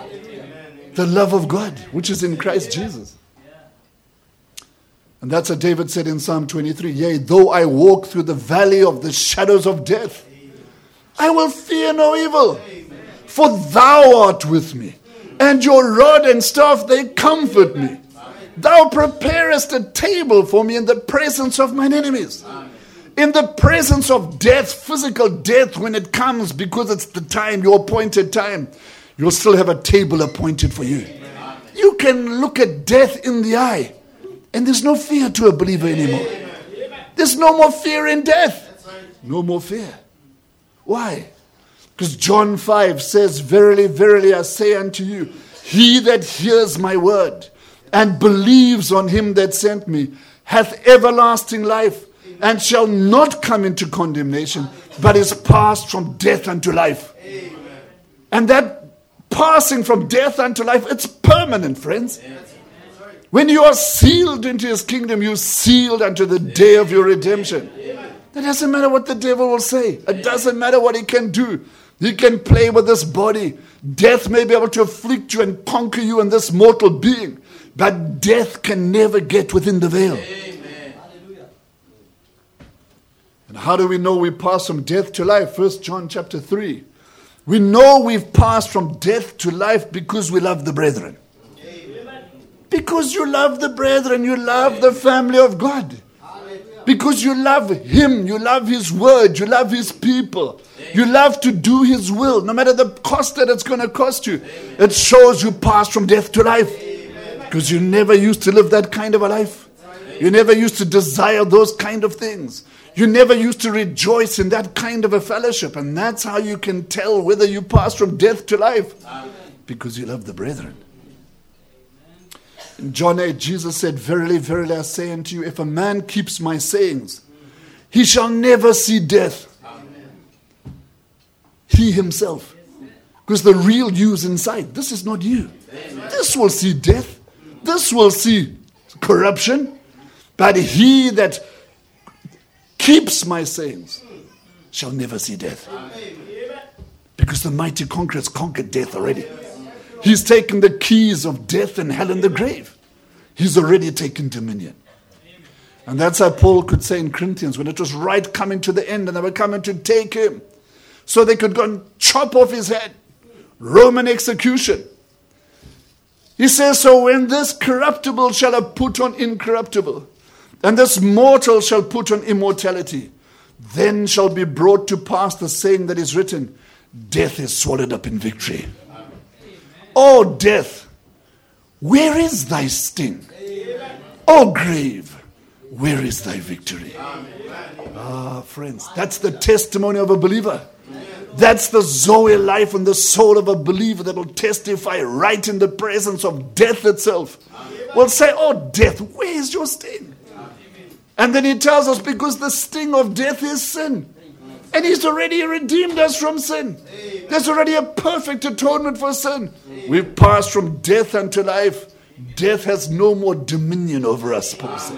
the love of God, which is in Christ Jesus. And that's what David said in Psalm twenty-three. Yea, though I walk through the valley of the shadows of death, I will fear no evil, for thou art with me, and your rod and staff, they comfort me. Thou preparest a table for me in the presence of mine enemies. In the presence of death, physical death, when it comes, because it's the time, your appointed time, you'll still have a table appointed for you. You can look at death in the eye, and there's no fear to a believer anymore. There's no more fear in death. No more fear. Why? Because John five says, verily, verily, I say unto you, he that hears my word and believes on him that sent me hath everlasting life, and shall not come into condemnation, but is passed from death unto life. Amen. And that passing from death unto life, it's permanent, friends. When you are sealed into his kingdom, you're sealed unto the day of your redemption. It doesn't matter what the devil will say. It doesn't matter what he can do. He can play with this body. Death may be able to afflict you and conquer you in this mortal being, but death can never get within the veil. Amen. And how do we know we pass from death to life? First John chapter three. We know we've passed from death to life because we love the brethren. Amen. Because you love the brethren, you love the family of God. Because you love him, you love his word, you love his people. You love to do his will, no matter the cost that it's going to cost you. It shows you pass from death to life. Because you never used to live that kind of a life. You never used to desire those kind of things. You never used to rejoice in that kind of a fellowship. And that's how you can tell whether you pass from death to life. Because you love the brethren. In John eight, Jesus said, verily, verily, I say unto you, if a man keeps my sayings, he shall never see death. He himself. Because the real you is inside. This is not you. This will see death. This will see corruption. But he that keeps my sayings shall never see death. Because the mighty conqueror has conquered death already. He's taken the keys of death and hell and the grave. He's already taken dominion. And that's how Paul could say in Corinthians, when it was right coming to the end and they were coming to take him, so they could go and chop off his head. Roman execution. He says, so when this corruptible shall have put on incorruptible, and this mortal shall put on immortality, then shall be brought to pass the saying that is written, death is swallowed up in victory. Oh, death, where is thy sting? Oh, grave, where is thy victory? Ah, friends, that's the testimony of a believer. That's the Zoe life and the soul of a believer that will testify right in the presence of death itself. Will say, oh, death, where is your sting? And then he tells us, because the sting of death is sin. And he's already redeemed us from sin. There's already a perfect atonement for sin. We've passed from death unto life. Death has no more dominion over us, Paul says.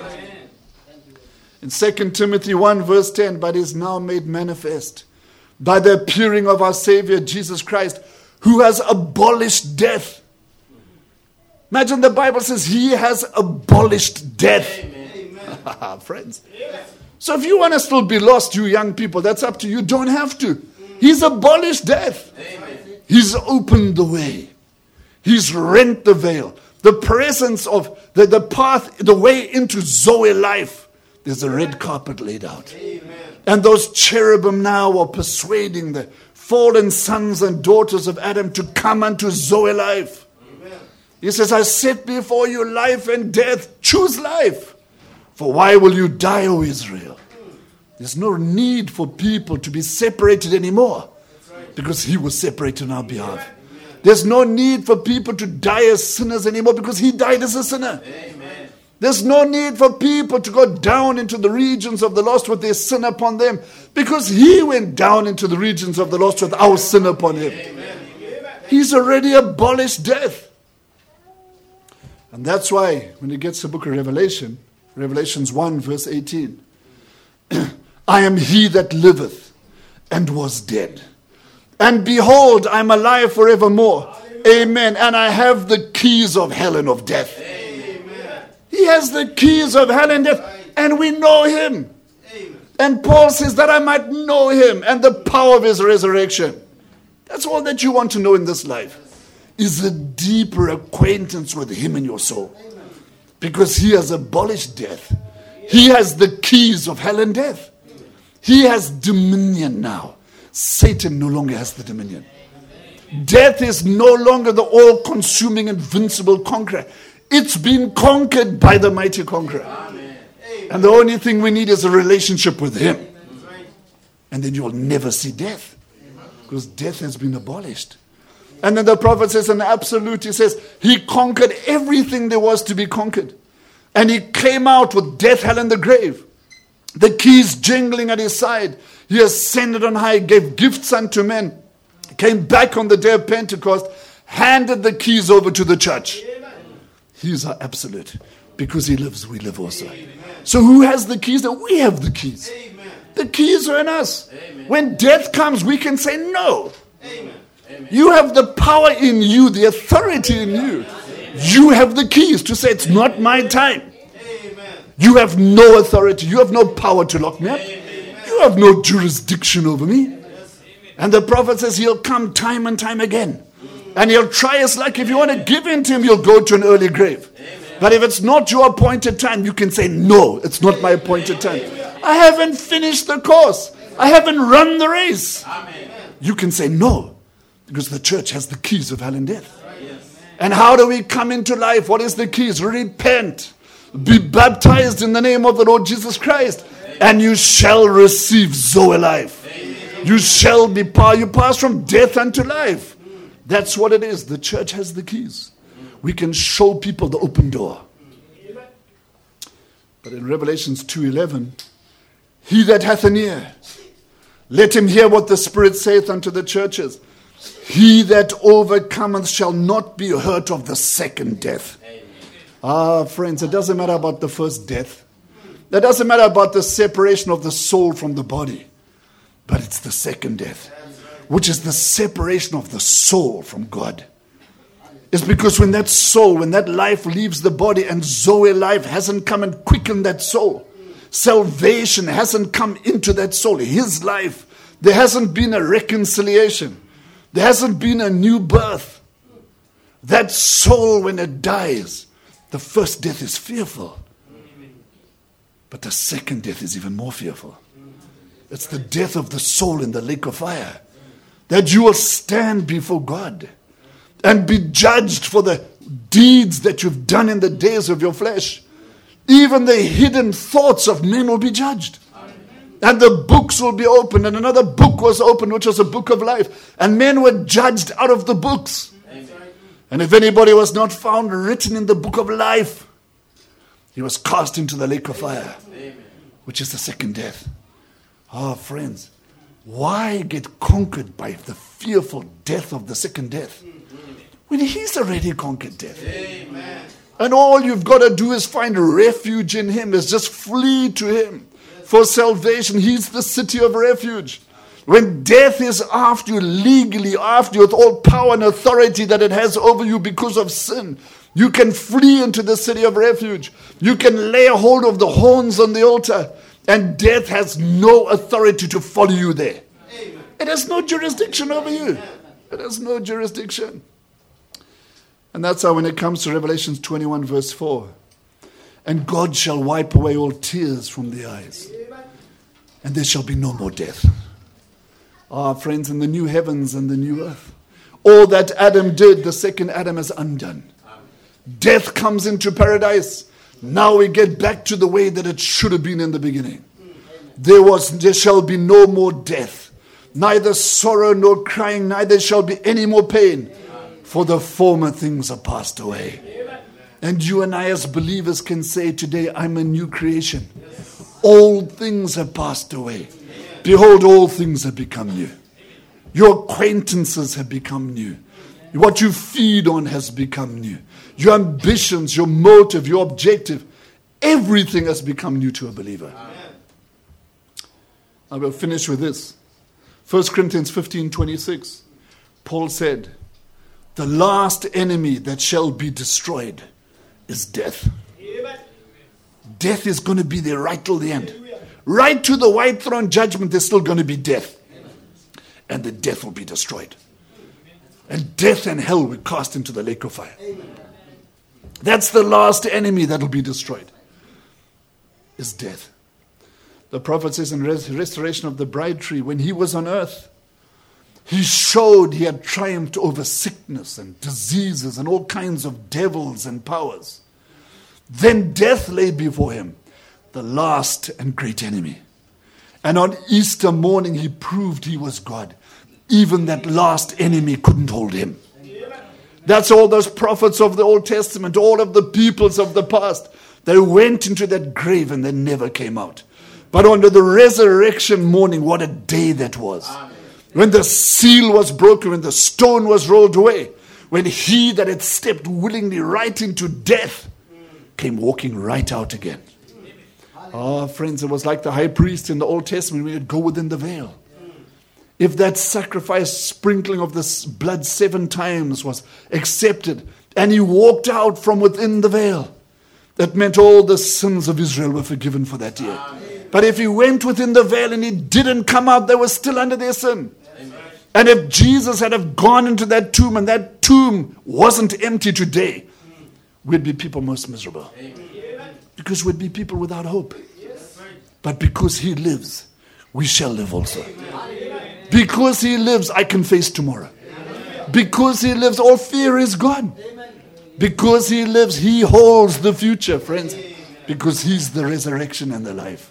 In Second Timothy one verse ten, but is now made manifest by the appearing of our Savior Jesus Christ, who has abolished death. Imagine the Bible says he has abolished death. Friends. So if you want to still be lost, you young people, that's up to you. Don't have to. He's abolished death. He's opened the way. He's rent the veil. The presence of the, the path, the way into Zoe life. There's a red carpet laid out. And those cherubim now are persuading the fallen sons and daughters of Adam to come unto Zoe life. Amen. He says, I set before you life and death. Choose life. For why will you die, O Israel? There's no need for people to be separated anymore. Because he was separated on our behalf. There's no need for people to die as sinners anymore because he died as a sinner. Amen. There's no need for people to go down into the regions of the lost with their sin upon them because he went down into the regions of the lost with our sin upon him. Amen. He's already abolished death. And that's why when he gets the book of Revelation, Revelations one verse eighteen, I am he that liveth and was dead. And behold, I'm alive forevermore. Amen. And I have the keys of hell and of death. He has the keys of hell and death, and we know him. Amen. And Paul says that I might know him and the power of his resurrection. That's all that you want to know in this life, is a deeper acquaintance with him in your soul. Amen. Because he has abolished death. He has the keys of hell and death. He has dominion now. Satan no longer has the dominion. Death is no longer the all-consuming, invincible conqueror. It's been conquered by the mighty conqueror. Amen. And the only thing we need is a relationship with him. Amen. And then you'll never see death. Because death has been abolished. And then the prophet says in absolute, he says, he conquered everything there was to be conquered. And he came out with death, hell, and the grave. The keys jingling at his side. He ascended on high, gave gifts unto men. Came back on the day of Pentecost, handed the keys over to the church. He is our absolute. Because he lives, we live also. Amen. So who has the keys? We have the keys. Amen. The keys are in us. Amen. When death comes, we can say no. Amen. You have the power in you, the authority in you. Amen. You have the keys to say it's not my time. Amen. You have no authority. You have no power to lock me up. Amen. You have no jurisdiction over me. And the prophet says he'll come time and time again. And he'll try his luck. If you want to give in to him, you'll go to an early grave. Amen. But if it's not your appointed time, you can say, no, it's not my appointed time. I haven't finished the course. I haven't run the race. Amen. You can say no, because the church has the keys of hell and death. Yes. And how do we come into life? What is the keys? Repent. Be baptized in the name of the Lord Jesus Christ. Amen. And you shall receive Zoe life. Amen. You shall be power. You pass from death unto life. That's what it is. The church has the keys. We can show people the open door. But in Revelations two eleven, he that hath an ear, let him hear what the Spirit saith unto the churches. He that overcometh shall not be hurt of the second death. Ah, friends, it doesn't matter about the first death. It doesn't matter about the separation of the soul from the body. But it's the second death, which is the separation of the soul from God. It's because when that soul, when that life leaves the body and Zoe life hasn't come and quickened that soul, salvation hasn't come into that soul, his life, there hasn't been a reconciliation. There hasn't been a new birth. That soul, when it dies, the first death is fearful. But the second death is even more fearful. It's the death of the soul in the lake of fire. that you will stand before God and be judged for the deeds that you've done in the days of your flesh. Even the hidden thoughts of men will be judged. And the books will be opened. And another book was opened, which was a book of life. And men were judged out of the books. Amen. And if anybody was not found written in the book of life, he was cast into the lake of fire, Amen. Which is the second death. Ah, oh, friends, why get conquered by the fearful death of the second death when he's already conquered death? Amen. And all you've got to do is find refuge in him, is just flee to him for salvation. He's the city of refuge. When death is after you, legally after you, with all power and authority that it has over you because of sin, you can flee into the city of refuge. You can lay a hold of the horns on the altar, and death has no authority to follow you there. Amen. It has no jurisdiction over you. It has no jurisdiction. And that's how when it comes to Revelation twenty-one verse four, and God shall wipe away all tears from the eyes, and there shall be no more death. Ah, friends, in the new heavens and the new earth, all that Adam did, the second Adam has undone. Death comes into paradise. Now we get back to the way that it should have been in the beginning. There was, there shall be no more death, neither sorrow nor crying, neither shall be any more pain, for the former things are passed away. And you and I as believers can say today, I'm a new creation. Old things have passed away. Behold, all things have become new. Your acquaintances have become new. What you feed on has become new. Your ambitions, your motive, your objective, everything has become new to a believer. I will finish with this. First Corinthians fifteen twenty-six. Paul said, the last enemy that shall be destroyed is death. Death is going to be there right till the end. Right to the white throne judgment, there's still going to be death. And the death will be destroyed. And death and hell will cast into the lake of fire. That's the last enemy that will be destroyed, is death. The prophet says in res- restoration of the bride tree, when he was on earth, he showed he had triumphed over sickness and diseases and all kinds of devils and powers. Then death lay before him, the last and great enemy. And on Easter morning, he proved he was God. Even that last enemy couldn't hold him. That's all those prophets of the Old Testament, all of the peoples of the past. They went into that grave and they never came out. But on the resurrection morning, what a day that was. When the seal was broken, when the stone was rolled away, when he that had stepped willingly right into death came walking right out again. Oh, friends, it was like the high priest in the Old Testament. We would go within the veil. If that sacrifice, sprinkling of this blood seven times was accepted, and he walked out from within the veil, that meant all the sins of Israel were forgiven for that year. Amen. But if he went within the veil and he didn't come out, they were still under their sin. Amen. And if Jesus had have gone into that tomb and that tomb wasn't empty today, we'd be people most miserable. Amen. Because we'd be people without hope. Yes. But because he lives, we shall live also. Amen. Because he lives, I can face tomorrow. Amen. Because he lives, all fear is gone. Amen. Because he lives, he holds the future, friends. Amen. Because he's the resurrection and the life.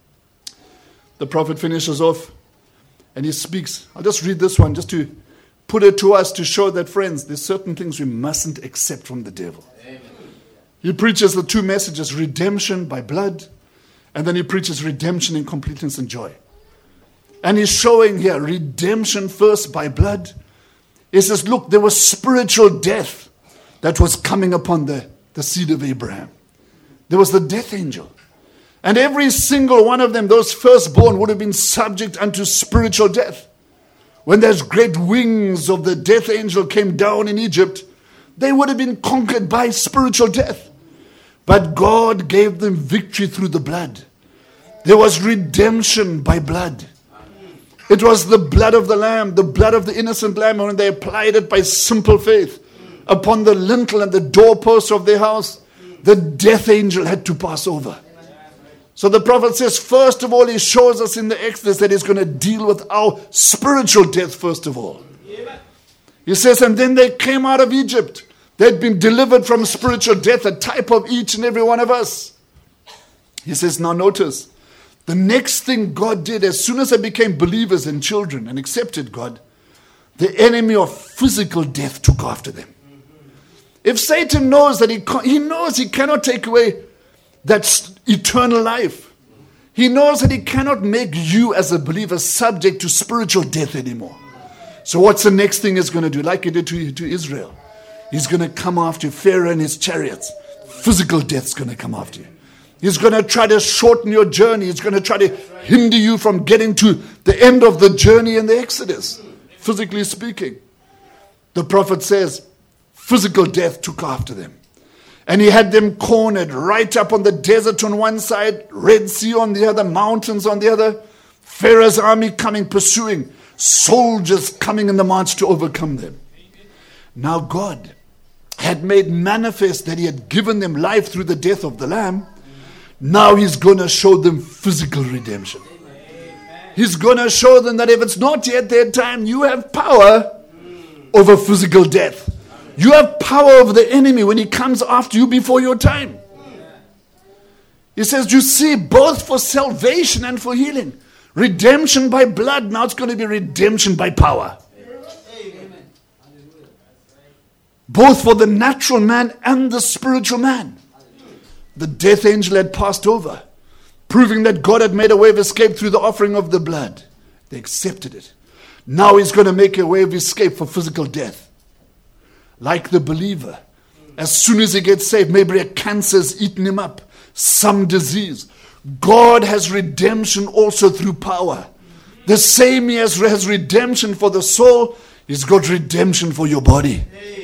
The prophet finishes off and he speaks. I'll just read this one just to put it to us to show that, friends, there's certain things we mustn't accept from the devil. Amen. He preaches the two messages, redemption by blood, and then he preaches redemption in completeness and joy. And he's showing here redemption first by blood. He says, look, there was spiritual death that was coming upon the, the seed of Abraham. There was the death angel. And every single one of them, those firstborn, would have been subject unto spiritual death. When those great wings of the death angel came down in Egypt, they would have been conquered by spiritual death. But God gave them victory through the blood. There was redemption by blood. It was the blood of the lamb, the blood of the innocent lamb, when they applied it by simple faith upon the lintel and the doorpost of their house, the death angel had to pass over. So the prophet says, first of all, he shows us in the Exodus that he's going to deal with our spiritual death first of all. He says, and then they came out of Egypt. They'd been delivered from spiritual death, a type of each and every one of us. He says, now notice, the next thing God did, as soon as they became believers and children and accepted God, the enemy of physical death took after them. If Satan knows that he, he knows he cannot take away that eternal life, he knows that he cannot make you as a believer subject to spiritual death anymore. So what's the next thing he's going to do? Like he did to, to Israel. He's going to come after Pharaoh and his chariots. Physical death's going to come after you. He's going to try to shorten your journey. He's going to try to hinder you from getting to the end of the journey in the Exodus, physically speaking. The prophet says, physical death took after them. And he had them cornered right up on the desert on one side, Red Sea on the other, mountains on the other, Pharaoh's army coming, pursuing, soldiers coming in the march to overcome them. Now God had made manifest that he had given them life through the death of the Lamb. Now he's going to show them physical redemption. He's going to show them that if it's not yet their time, you have power over physical death. You have power over the enemy when he comes after you before your time. He says, you see, both for salvation and for healing. Redemption by blood, now it's going to be redemption by power. Both for the natural man and the spiritual man. The death angel had passed over, proving that God had made a way of escape through the offering of the blood. They accepted it. Now he's going to make a way of escape for physical death. Like the believer, as soon as he gets saved, maybe a cancer's eaten him up, some disease. God has redemption also through power. The same he has, has redemption for the soul, he's got redemption for your body.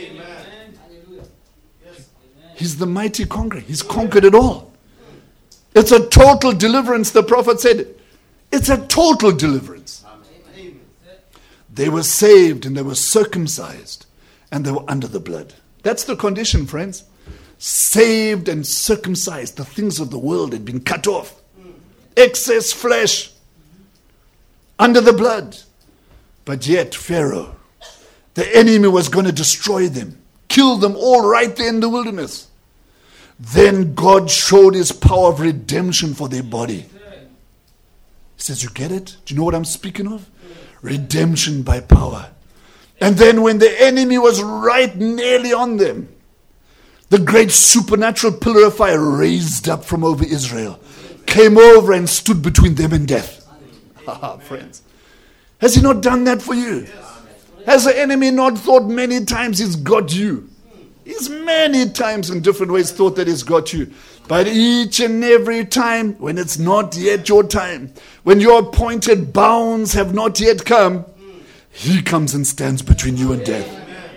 He's the mighty conqueror. He's conquered it all. It's a total deliverance, the prophet said. It's a total deliverance. They were saved and they were circumcised and they were under the blood. That's the condition, friends. Saved and circumcised. The things of the world had been cut off. Excess flesh. Under the blood. But yet Pharaoh, the enemy, was going to destroy them. Kill them all right there in the wilderness. Then God showed his power of redemption for their body. He says, you get it? Do you know what I'm speaking of? Redemption by power. And then when the enemy was right nearly on them, the great supernatural pillar of fire raised up from over Israel, came over and stood between them and death. Ah, friends. Has he not done that for you? Has the enemy not thought many times he's got you? He's many times in different ways thought that he's got you. But each and every time, when it's not yet your time, when your appointed bounds have not yet come, he comes and stands between you and death.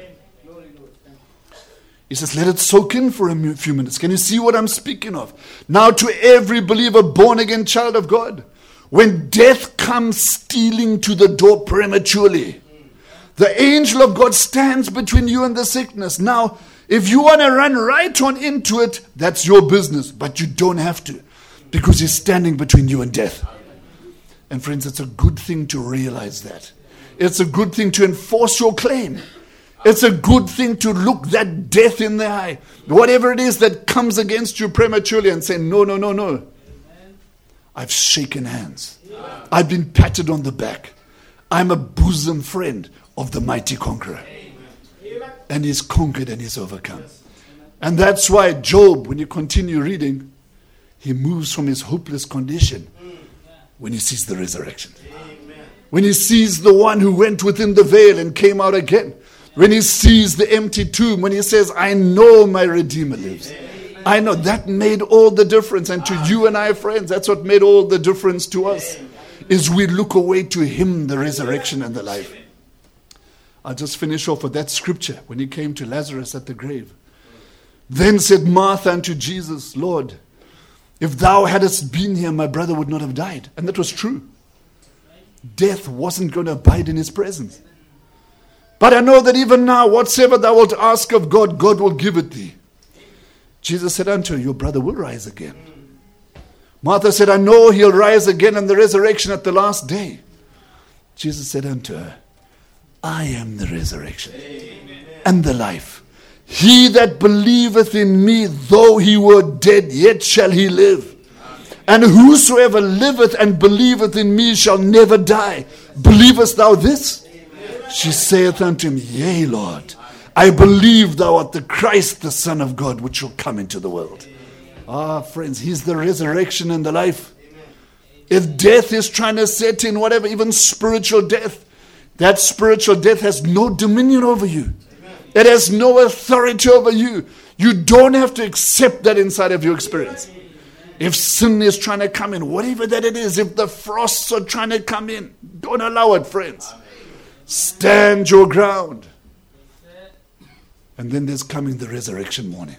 He says, let it soak in for a few minutes. Can you see what I'm speaking of? Now to every believer, born again child of God, when death comes stealing to the door prematurely, the angel of God stands between you and the sickness. Now, if you want to run right on into it, that's your business. But you don't have to, because he's standing between you and death. And friends, it's a good thing to realize that. It's a good thing to enforce your claim. It's a good thing to look that death in the eye. Whatever it is that comes against you prematurely, and say, no, no, no, no. I've shaken hands. I've been patted on the back. I'm a bosom friend of the mighty conqueror. And he's conquered and he's overcome. And that's why Job, when you continue reading, he moves from his hopeless condition when he sees the resurrection. When he sees the one who went within the veil and came out again. When he sees the empty tomb, when he says, I know my Redeemer lives. I know. That made all the difference. And to you and I, friends, that's what made all the difference to us, is we look away to him, the resurrection and the life. I'll just finish off with that scripture when he came to Lazarus at the grave. Then said Martha unto Jesus, Lord, if thou hadst been here, my brother would not have died. And that was true. Death wasn't going to abide in his presence. But I know that even now, whatsoever thou wilt ask of God, God will give it thee. Jesus said unto her, your brother will rise again. Martha said, I know he'll rise again in the resurrection at the last day. Jesus said unto her, I am the resurrection Amen. And the life. He that believeth in me, though he were dead, yet shall he live. And whosoever liveth and believeth in me shall never die. Believest thou this? Amen. She saith unto him, Yea, Lord, I believe thou art the Christ, the Son of God, which shall come into the world. Ah, friends, he's the resurrection and the life. If death is trying to set in, whatever, even spiritual death, that spiritual death has no dominion over you. It has no authority over you. You don't have to accept that inside of your experience. If sin is trying to come in, whatever that it is, if the frosts are trying to come in, don't allow it, friends. Stand your ground. And then there's coming the resurrection morning,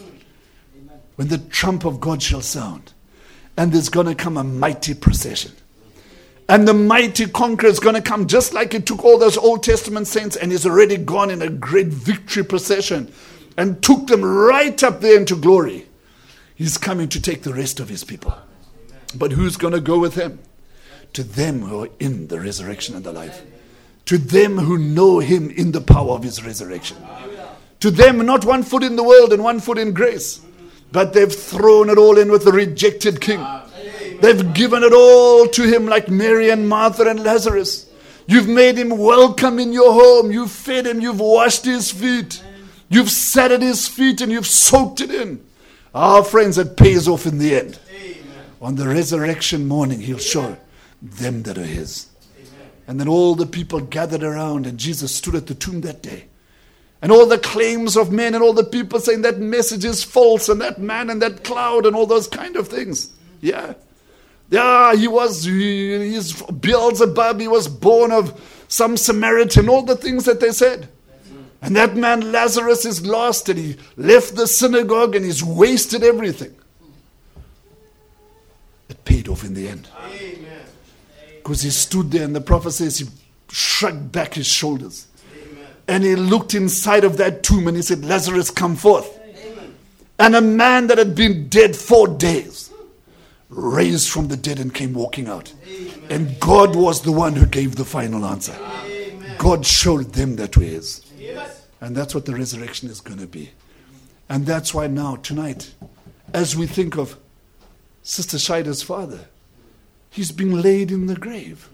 when the trump of God shall sound, and there's going to come a mighty procession. And the mighty conqueror is going to come, just like he took all those Old Testament saints and he's already gone in a great victory procession and took them right up there into glory. He's coming to take the rest of his people. But who's going to go with him? To them who are in the resurrection and the life. To them who know him in the power of his resurrection. To them, not one foot in the world and one foot in grace, but they've thrown it all in with the rejected king. They've given it all to him, like Mary and Martha and Lazarus. You've made him welcome in your home. You've fed him. You've washed his feet. You've sat at his feet and you've soaked it in. Our friends, it pays off in the end. Amen. On the resurrection morning, he'll show them that are his. Amen. And then all the people gathered around, and Jesus stood at the tomb that day. And all the claims of men and all the people saying that message is false, and that man and that cloud and all those kind of things. Yeah. Yeah, he was, he, he's Beelzebub, he was born of some Samaritan, all the things that they said. And that man Lazarus is lost, and he left the synagogue and he's wasted everything. It paid off in the end. Because he stood there, and the prophet says he shrugged back his shoulders. Amen. And he looked inside of that tomb and he said, Lazarus, come forth. Amen. And a man that had been dead four days raised from the dead and came walking out. Amen. And God was the one who gave the final answer. Amen. God showed them that way is. And that's what the resurrection is going to be. And that's why now, tonight, as we think of Sister Shaida's father, he's been laid in the grave.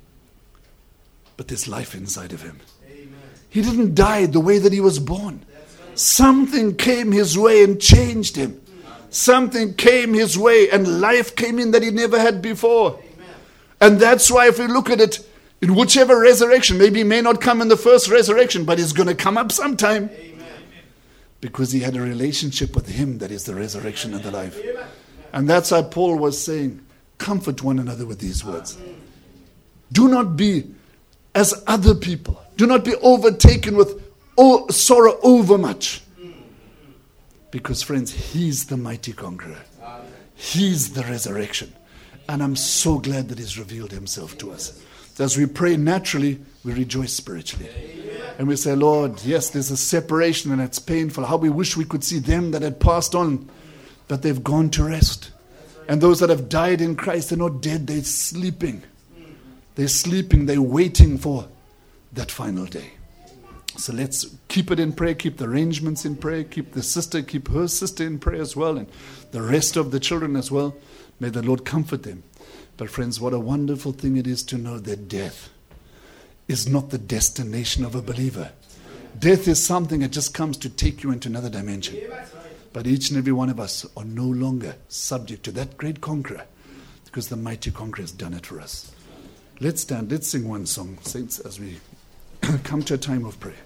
But there's life inside of him. Amen. He didn't die the way that he was born. Right. Something came his way and changed him. Something came his way and life came in that he never had before. Amen. And that's why if we look at it, in whichever resurrection, maybe he may not come in the first resurrection, but he's going to come up sometime. Amen. Because he had a relationship with him that is the resurrection and the life. Amen. And that's why Paul was saying, comfort one another with these words. Do not be as other people. Do not be overtaken with oh, sorrow overmuch. Because friends, he's the mighty conqueror. He's the resurrection. And I'm so glad that he's revealed himself to us. As we pray naturally, we rejoice spiritually. Amen. And we say, Lord, yes, there's a separation and it's painful. How we wish we could see them that had passed on, but they've gone to rest. And those that have died in Christ, they're not dead, they're sleeping. They're sleeping, they're waiting for that final day. So let's keep it in prayer, keep the arrangements in prayer, keep the sister, keep her sister in prayer as well, and the rest of the children as well. May the Lord comfort them. But friends, what a wonderful thing it is to know that death is not the destination of a believer. Death is something that just comes to take you into another dimension. But each and every one of us are no longer subject to that great conqueror, because the mighty conqueror has done it for us. Let's stand, let's sing one song, saints, as we come to a time of prayer.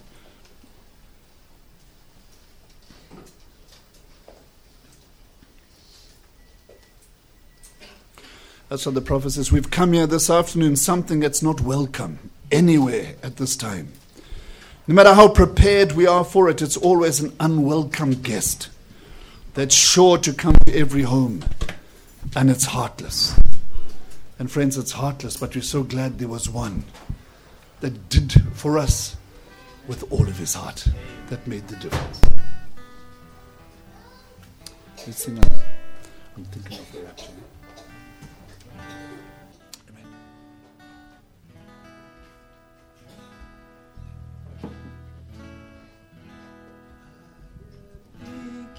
That's what the prophet says. We've come here this afternoon, something that's not welcome anywhere at this time. No matter how prepared we are for it, it's always an unwelcome guest that's sure to come to every home. And it's heartless. And friends, it's heartless, but we're so glad there was one that did for us with all of his heart. That made the difference. Let's sing on. I'm thinking of the rapture.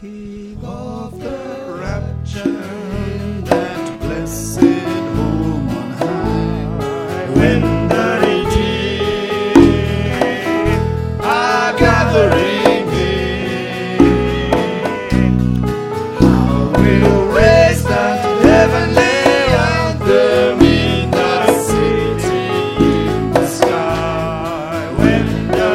King of the rapture, that blessed home on high, when the redeemed are gathering in, how we'll raise the heavenly anthem in the city in the sky, when the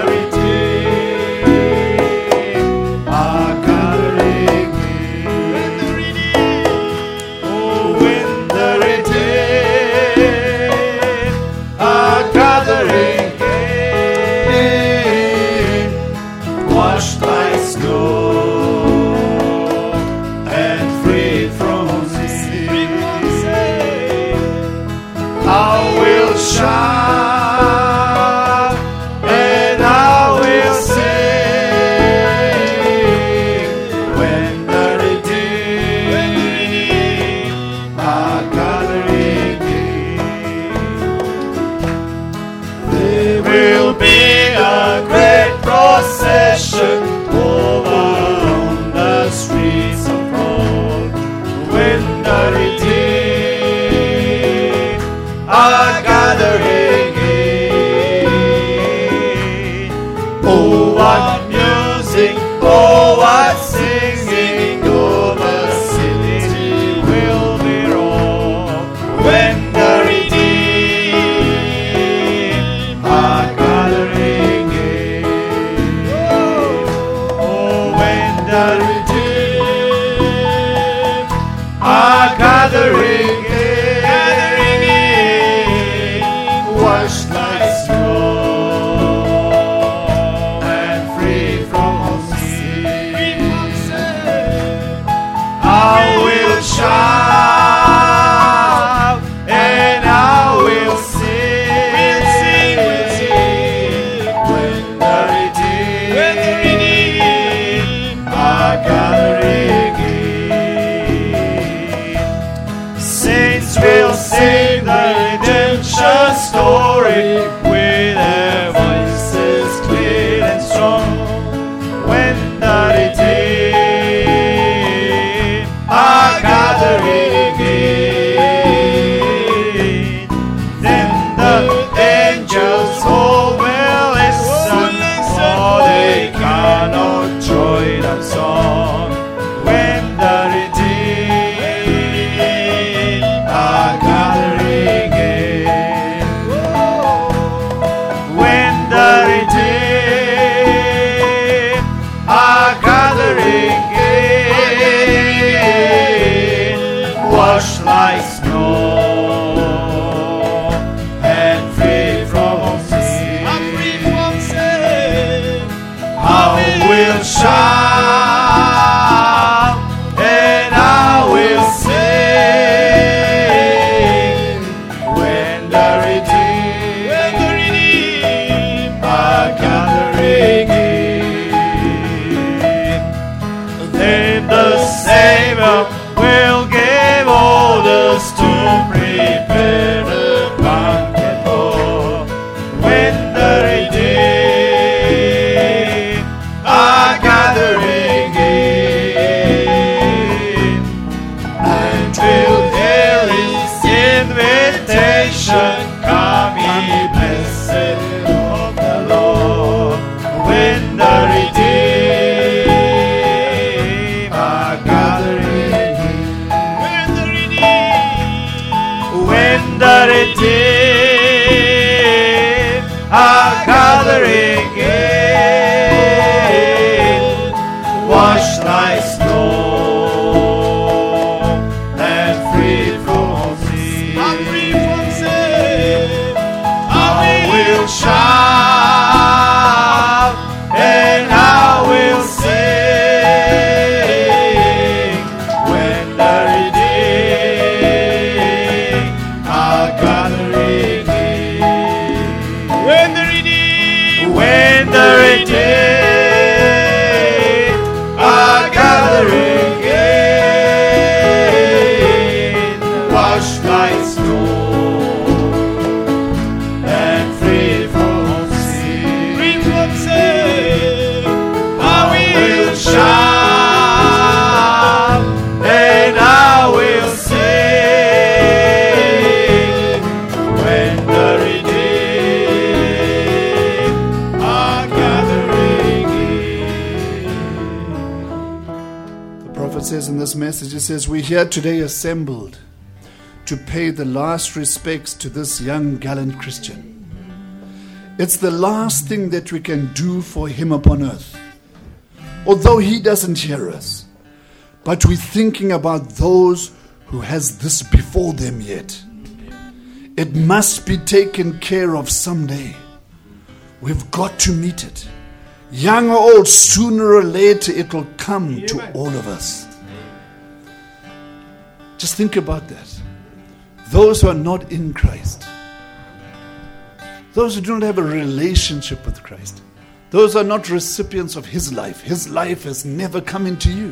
redeemed are gathering in. Oh, when the redeemed are gathering in, washed by snow and freed from sin, I will shout and I will sing when the redeemed are gathering in. There will be a great procession over on the streets of Rome when the redeemed are gathering in. Oh, what music, oh, what singing, oh, the city will be wrong when the redeemed are gathering in. Oh, when the redeemed are gathering in, gathering in, washed like snow and free from all sin, I will shout and I will sing, when the redeemed are gathering in. Saints will sing the redemption story with their voices clear and strong when the redeemed are gathering in. Then the angels all will listen, for they cannot join that song when the redeemed are gathering in. When the redeemed are gathering in, washed like snow and free from all sin, I will shout and I will sing when the redeemed are gathering in. Then the Savior will give orders to prepare the banquet hall when the redeemed are gathering in, and will hear His invitation, come ye blessed of the Lord, when the redeemed are gathering in. When the redeemed, when the redeemed are gathering in, washed like snow and freed from all sin, I will shout and I will sing when the redeemed are gathering this message. It says, we're here today assembled to pay the last respects to this young gallant Christian. It's the last thing that we can do for him upon earth. Although he doesn't hear us, but we're thinking about those who has this before them yet. It must be taken care of someday. We've got to meet it. Young or old, sooner or later it will come to all of us. Just think about that. Those who are not in Christ, those who don't have a relationship with Christ, those are not recipients of His life. His life has never come into you.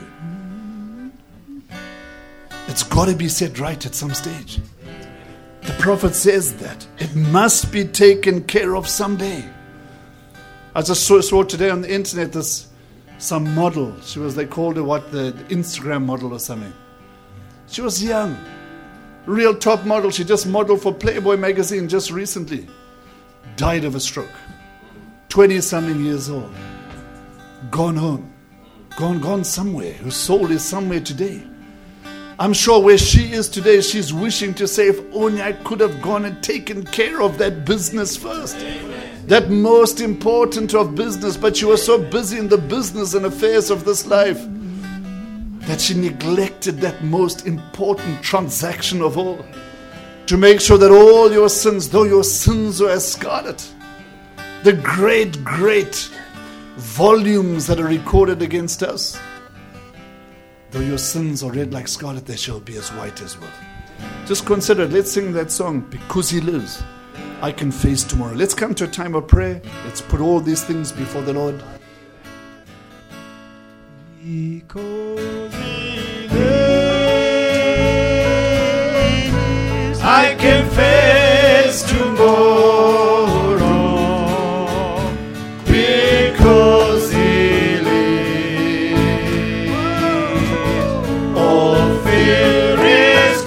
It's got to be set right at some stage. The prophet says that it must be taken care of someday. I just saw, saw today on the internet this some model. She was, they called her what, the, the Instagram model or something. She was young, real top model. She just modeled for Playboy magazine just recently. Died of a stroke. twenty-something years old. Gone home. Gone, gone somewhere. Her soul is somewhere today. I'm sure where she is today, she's wishing to say, if only I could have gone and taken care of that business first. Amen. That most important of business. But she was so busy in the business and affairs of this life that she neglected that most important transaction of all. To make sure that all your sins, though your sins are as scarlet, the great, great volumes that are recorded against us, though your sins are red like scarlet, they shall be as white as wool. Just consider it. Let's sing that song, Because He Lives, I Can Face Tomorrow. Let's come to a time of prayer. Let's put all these things before the Lord. Because He lives, I can face tomorrow. Because He lives, all fear is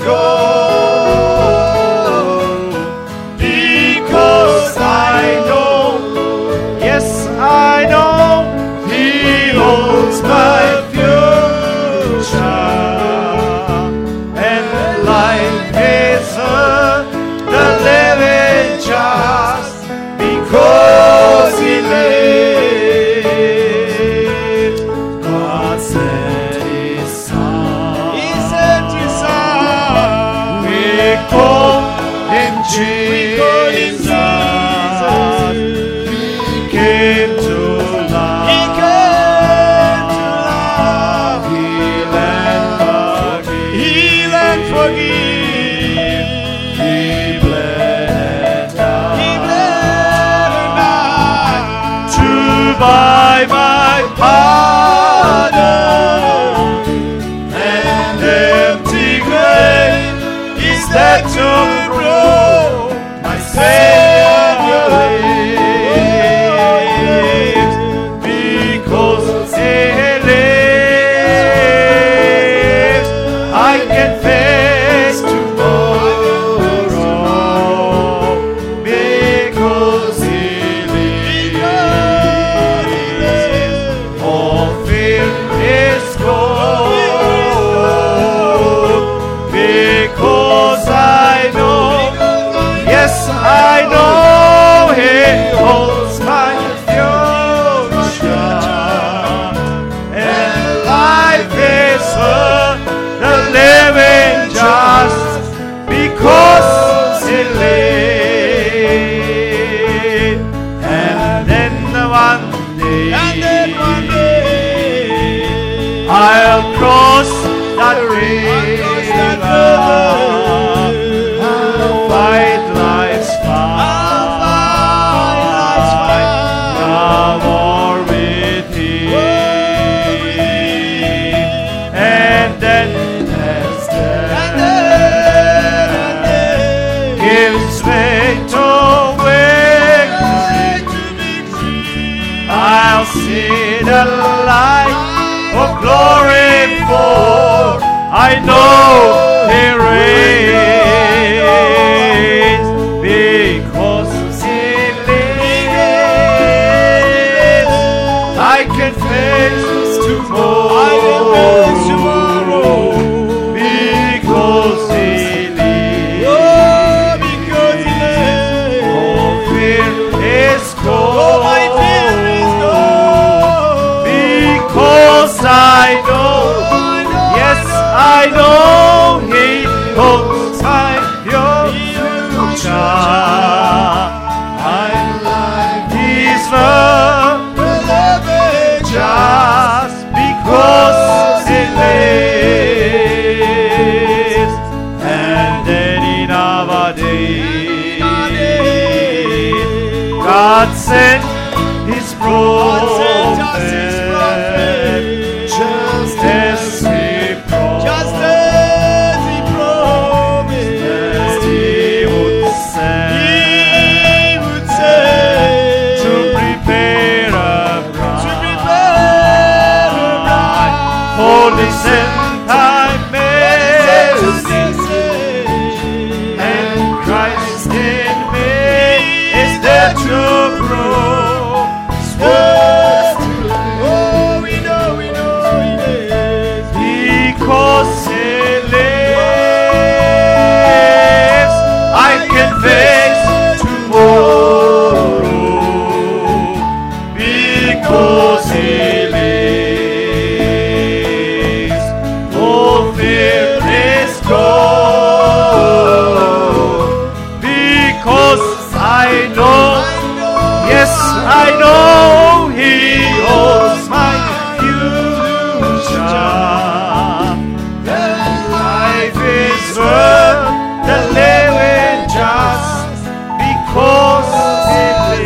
gone. Because I know, yes I know, He holds my future, and life is worth the living just because He lives. God sent His Son. He sent His Son. We call Him Jesus. He came to love. He came to love. Heal and forgive. Heal and forgive. He bled and died. He bled and died to buy my pardon. And empty grave is that tomb, my Savior lives. Because He lives, I can face tomorrow. Because He lives, all fear is gone. Because I know, yes I know, He holds my future, and life is worth the living just because He lives. And then one day, and then one day, I'll cross that river. I'll fight life's fight, the war with Him, and then as death gives way to victory, I'll see the light of glory, for I know He reigns. Because He lives, I can face tomorrow. My life is worth just because it lives. And then in our day, God sent His prophet, just as He promised, just as He promised, He would send, He would send to prepare a bride, to prepare a bride, holy sent time message, and Christ in me is there to grow. Oh, we know, we know He is, because He lives, I can face tomorrow, because He lives, all fear is gone, because I know, yes, I know He holds my future. Life is worth the living just because it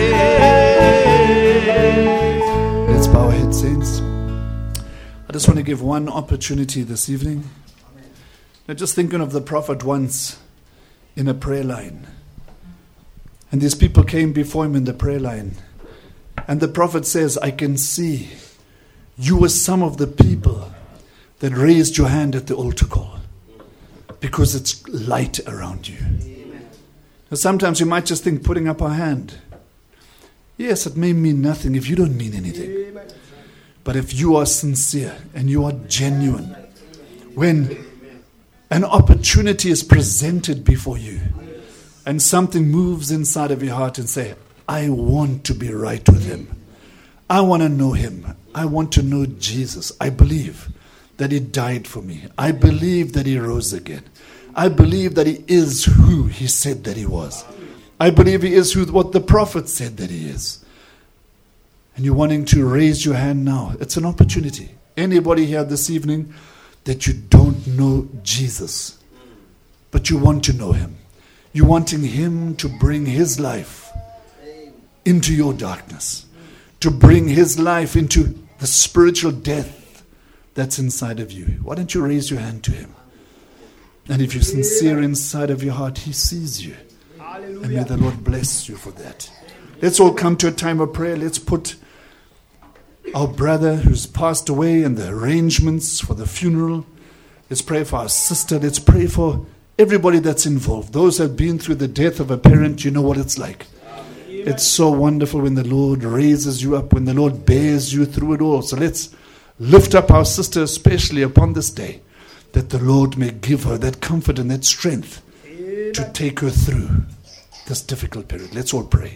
lives. Let's bow our heads, saints. I just want to give one opportunity this evening. Now, just thinking of the prophet once in a prayer line. And these people came before him in the prayer line. And the prophet says, I can see you were some of the people that raised your hand at the altar call, because it's light around you. Now, sometimes you might just think putting up our hand, yes, it may mean nothing if you don't mean anything. But if you are sincere and you are genuine, when an opportunity is presented before you and something moves inside of your heart and say, I want to be right with Him. I want to know Him. I want to know Jesus. I believe that He died for me. I believe that He rose again. I believe that He is who He said that He was. I believe He is who what the prophet said that He is. And you're wanting to raise your hand now. It's an opportunity. Anybody here this evening that you don't know Jesus, but you want to know Him. You're wanting Him to bring His life into your darkness, to bring His life into the spiritual death that's inside of you. Why don't you raise your hand to Him? And if you're sincere inside of your heart, He sees you. And may the Lord bless you for that. Let's all come to a time of prayer. Let's put our brother who's passed away and the arrangements for the funeral. Let's pray for our sister. Let's pray for everybody that's involved. Those that have been through the death of a parent, you know what it's like. It's so wonderful when the Lord raises you up, when the Lord bears you through it all. So let's lift up our sister, especially upon this day, that the Lord may give her that comfort and that strength to take her through this difficult period. Let's all pray.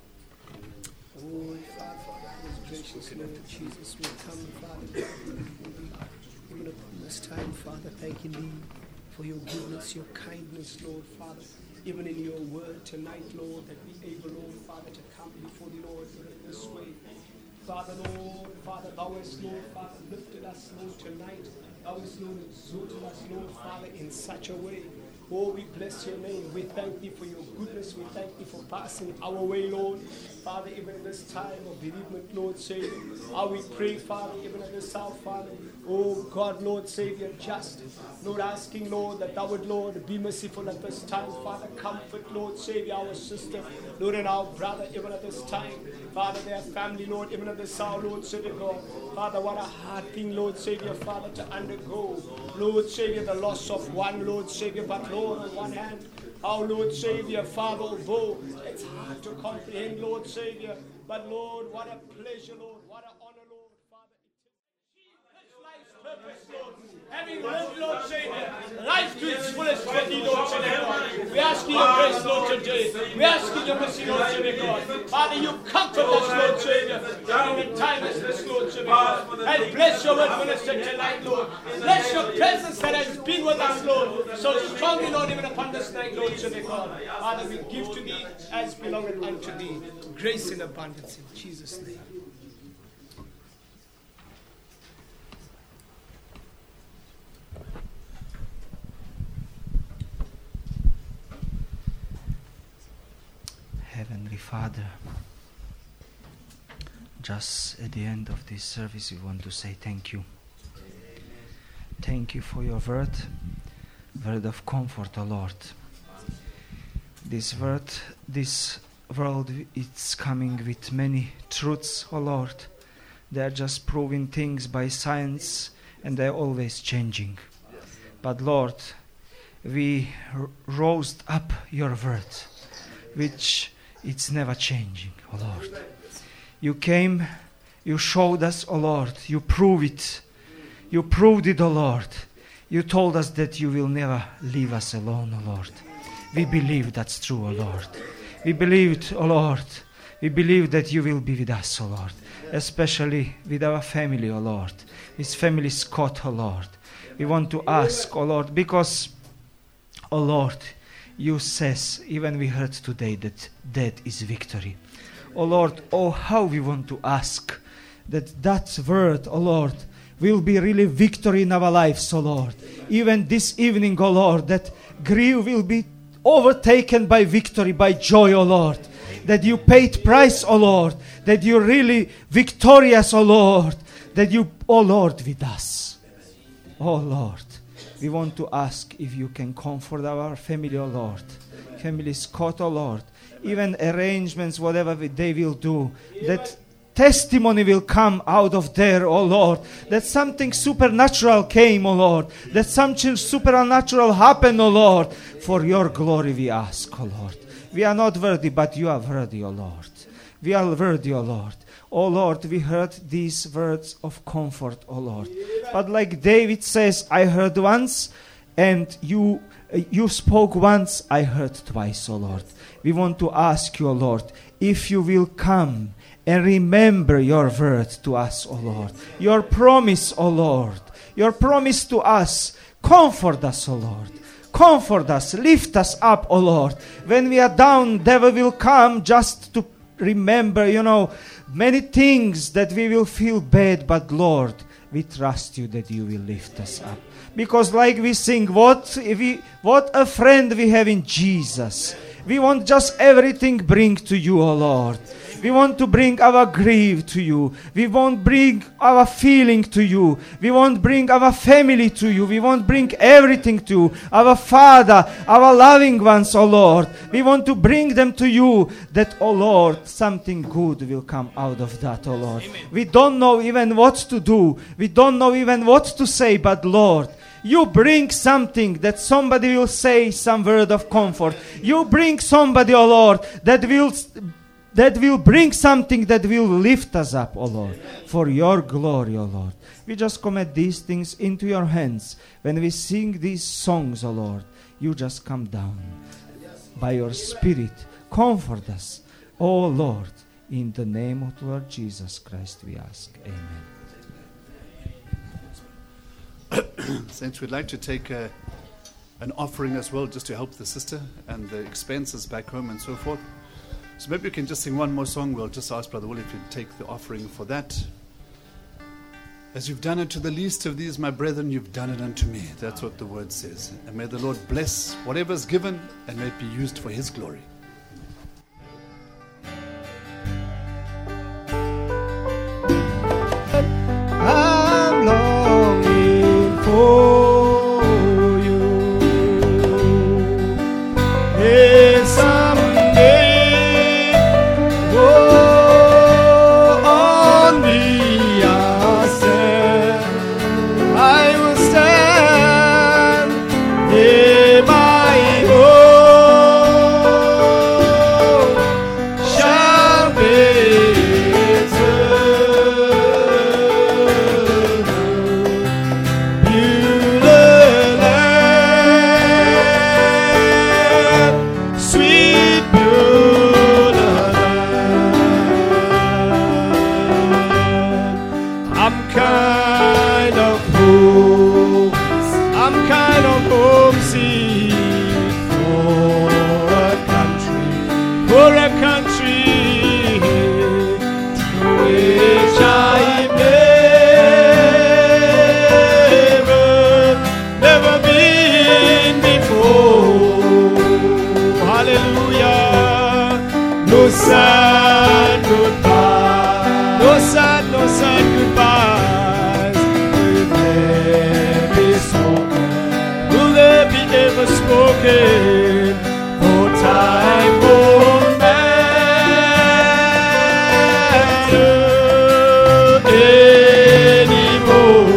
Father, thanking Thee for Your goodness, Your kindness, Lord, Father. Even in Your word tonight, Lord, that we able, Lord, Father, to come before Thee, Lord, in this way. Father, Lord, Father, Thou hast, Lord, Father, lifted us, Lord, tonight. Thou hast, Lord, exalted us, Lord, Father, in such a way. Oh, we bless Your name. We thank Thee for Your goodness. We thank Thee for passing our way, Lord. Father, even in this time of bereavement, Lord, Savior, how we pray, Father, even at this hour, Father. Oh, God, Lord, Savior, just, Lord, asking, Lord, that Thou would, Lord, be merciful at this time, Father. Comfort, Lord, Savior, our sister, Lord, and our brother, even at this time. Father, their family, Lord, even at this hour, Lord, Savior, God. Father, what a hard thing, Lord, Savior, Father, to undergo. Lord, Savior, the loss of one, Lord, Savior, but Lord, on one hand, our Lord, Savior, Father, although it's hard to comprehend, Lord, Savior, but Lord, what a pleasure, Lord, what an honor, Lord, Father. His life's purpose Having lived, Lord Savior, life to its fullest for thee, Lord Savior God. We ask you your grace, Lord today. We ask you your mercy, Lord Savior God. Father, you comfort us, Lord Savior, in a time as this, Lord Savior God. And bless your word minister tonight, Lord. Bless your presence that has been with us, Lord, so strongly, Lord, even upon this night, Lord Savior God. Father, we give to thee as belongeth unto thee. Grace in abundance in Jesus' name. Heavenly Father, just at the end of this service, we want to say thank you. Thank you for your word, word of comfort, O Lord. This word, this world, it's coming with many truths, O Lord. They are just proving things by science, and they're always changing. But Lord, we r- rose up your word, which it's never changing, O Lord. You came, you showed us, O Lord, you proved it. You proved it, O Lord. You told us that you will never leave us alone, O Lord. We believe that's true, O Lord. We believed, O Lord, we believe that you will be with us, O Lord, especially with our family, O Lord, with family Scott, O Lord. We want to ask, O Lord, because, O Lord, you says, even we heard today, that death is victory. O Lord, oh, how we want to ask that that word, O Lord, will be really victory in our lives, O Lord. Even this evening, O Lord, that grief will be overtaken by victory, by joy, O Lord. That you paid price, O Lord. That you're really victorious, O Lord. That you, O Lord, with us. O Lord. We want to ask if you can comfort our family, O Lord. Family Scott, O Lord. Even arrangements, whatever they will do, that testimony will come out of there, O Lord. That something supernatural came, O Lord. That something supernatural happened, O Lord. For your glory we ask, O Lord. We are not worthy, but you are worthy, O Lord. We are worthy, O Lord. O Lord, we heard these words of comfort, O Lord. But like David says, I heard once, and you uh, you spoke once, I heard twice, O Lord. We want to ask you, O Lord, if you will come and remember your word to us, O Lord. Your promise, O Lord. Your promise to us. Comfort us, O Lord. Comfort us. Lift us up, O Lord. When we are down, devil will come just to remember, you know, many things that we will feel bad, but Lord, we trust you that you will lift us up. Because like we sing, what if we, what a friend we have in Jesus. We want just everything bring to you, O Lord. We want to bring our grief to you. We want bring our feeling to you. We want bring our family to you. We want bring everything to you. Our Father, our loving ones, O Lord. We want to bring them to you that, O Lord, something good will come out of that, O Lord. Amen. We don't know even what to do. We don't know even what to say, but Lord, you bring something that somebody will say some word of comfort. You bring somebody, O Lord, that will that will bring something that will lift us up, O Lord, for your glory, O Lord. We just commit these things into your hands. When we sing these songs, O Lord, you just come down by your Spirit. Comfort us, O Lord. In the name of the Lord Jesus Christ we ask. Amen. Saints, we'd like to take a, an offering as well, just to help the sister and the expenses back home and so forth. So maybe we can just sing one more song. We'll just ask Brother Willie to take the offering for that. As you've done it to the least of these, my brethren, you've done it unto me. That's what the word says. And may the Lord bless whatever is given, and may it be used for his glory. I'm longing for you. Yes, someday. Oh, on the ascent, I will stand in my home. No sad goodbye. No sad, no sad goodbyes. Will there be spoken? Will there be ever spoken? For time won't matter anymore.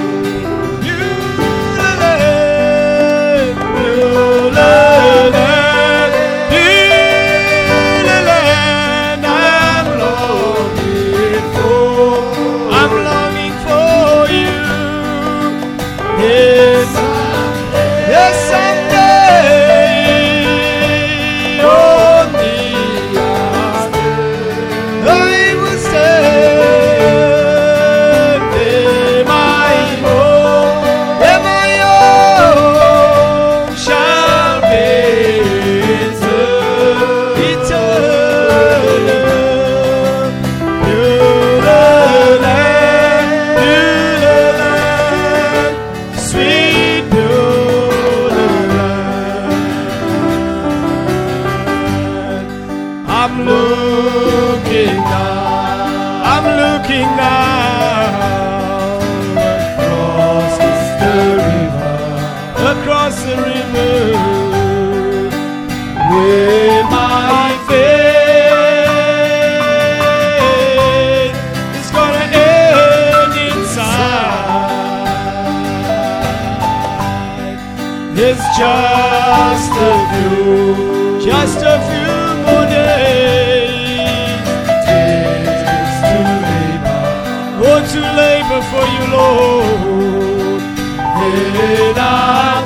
Just a few, just a few more days. Days to labor, oh, to labor for you, Lord. Then I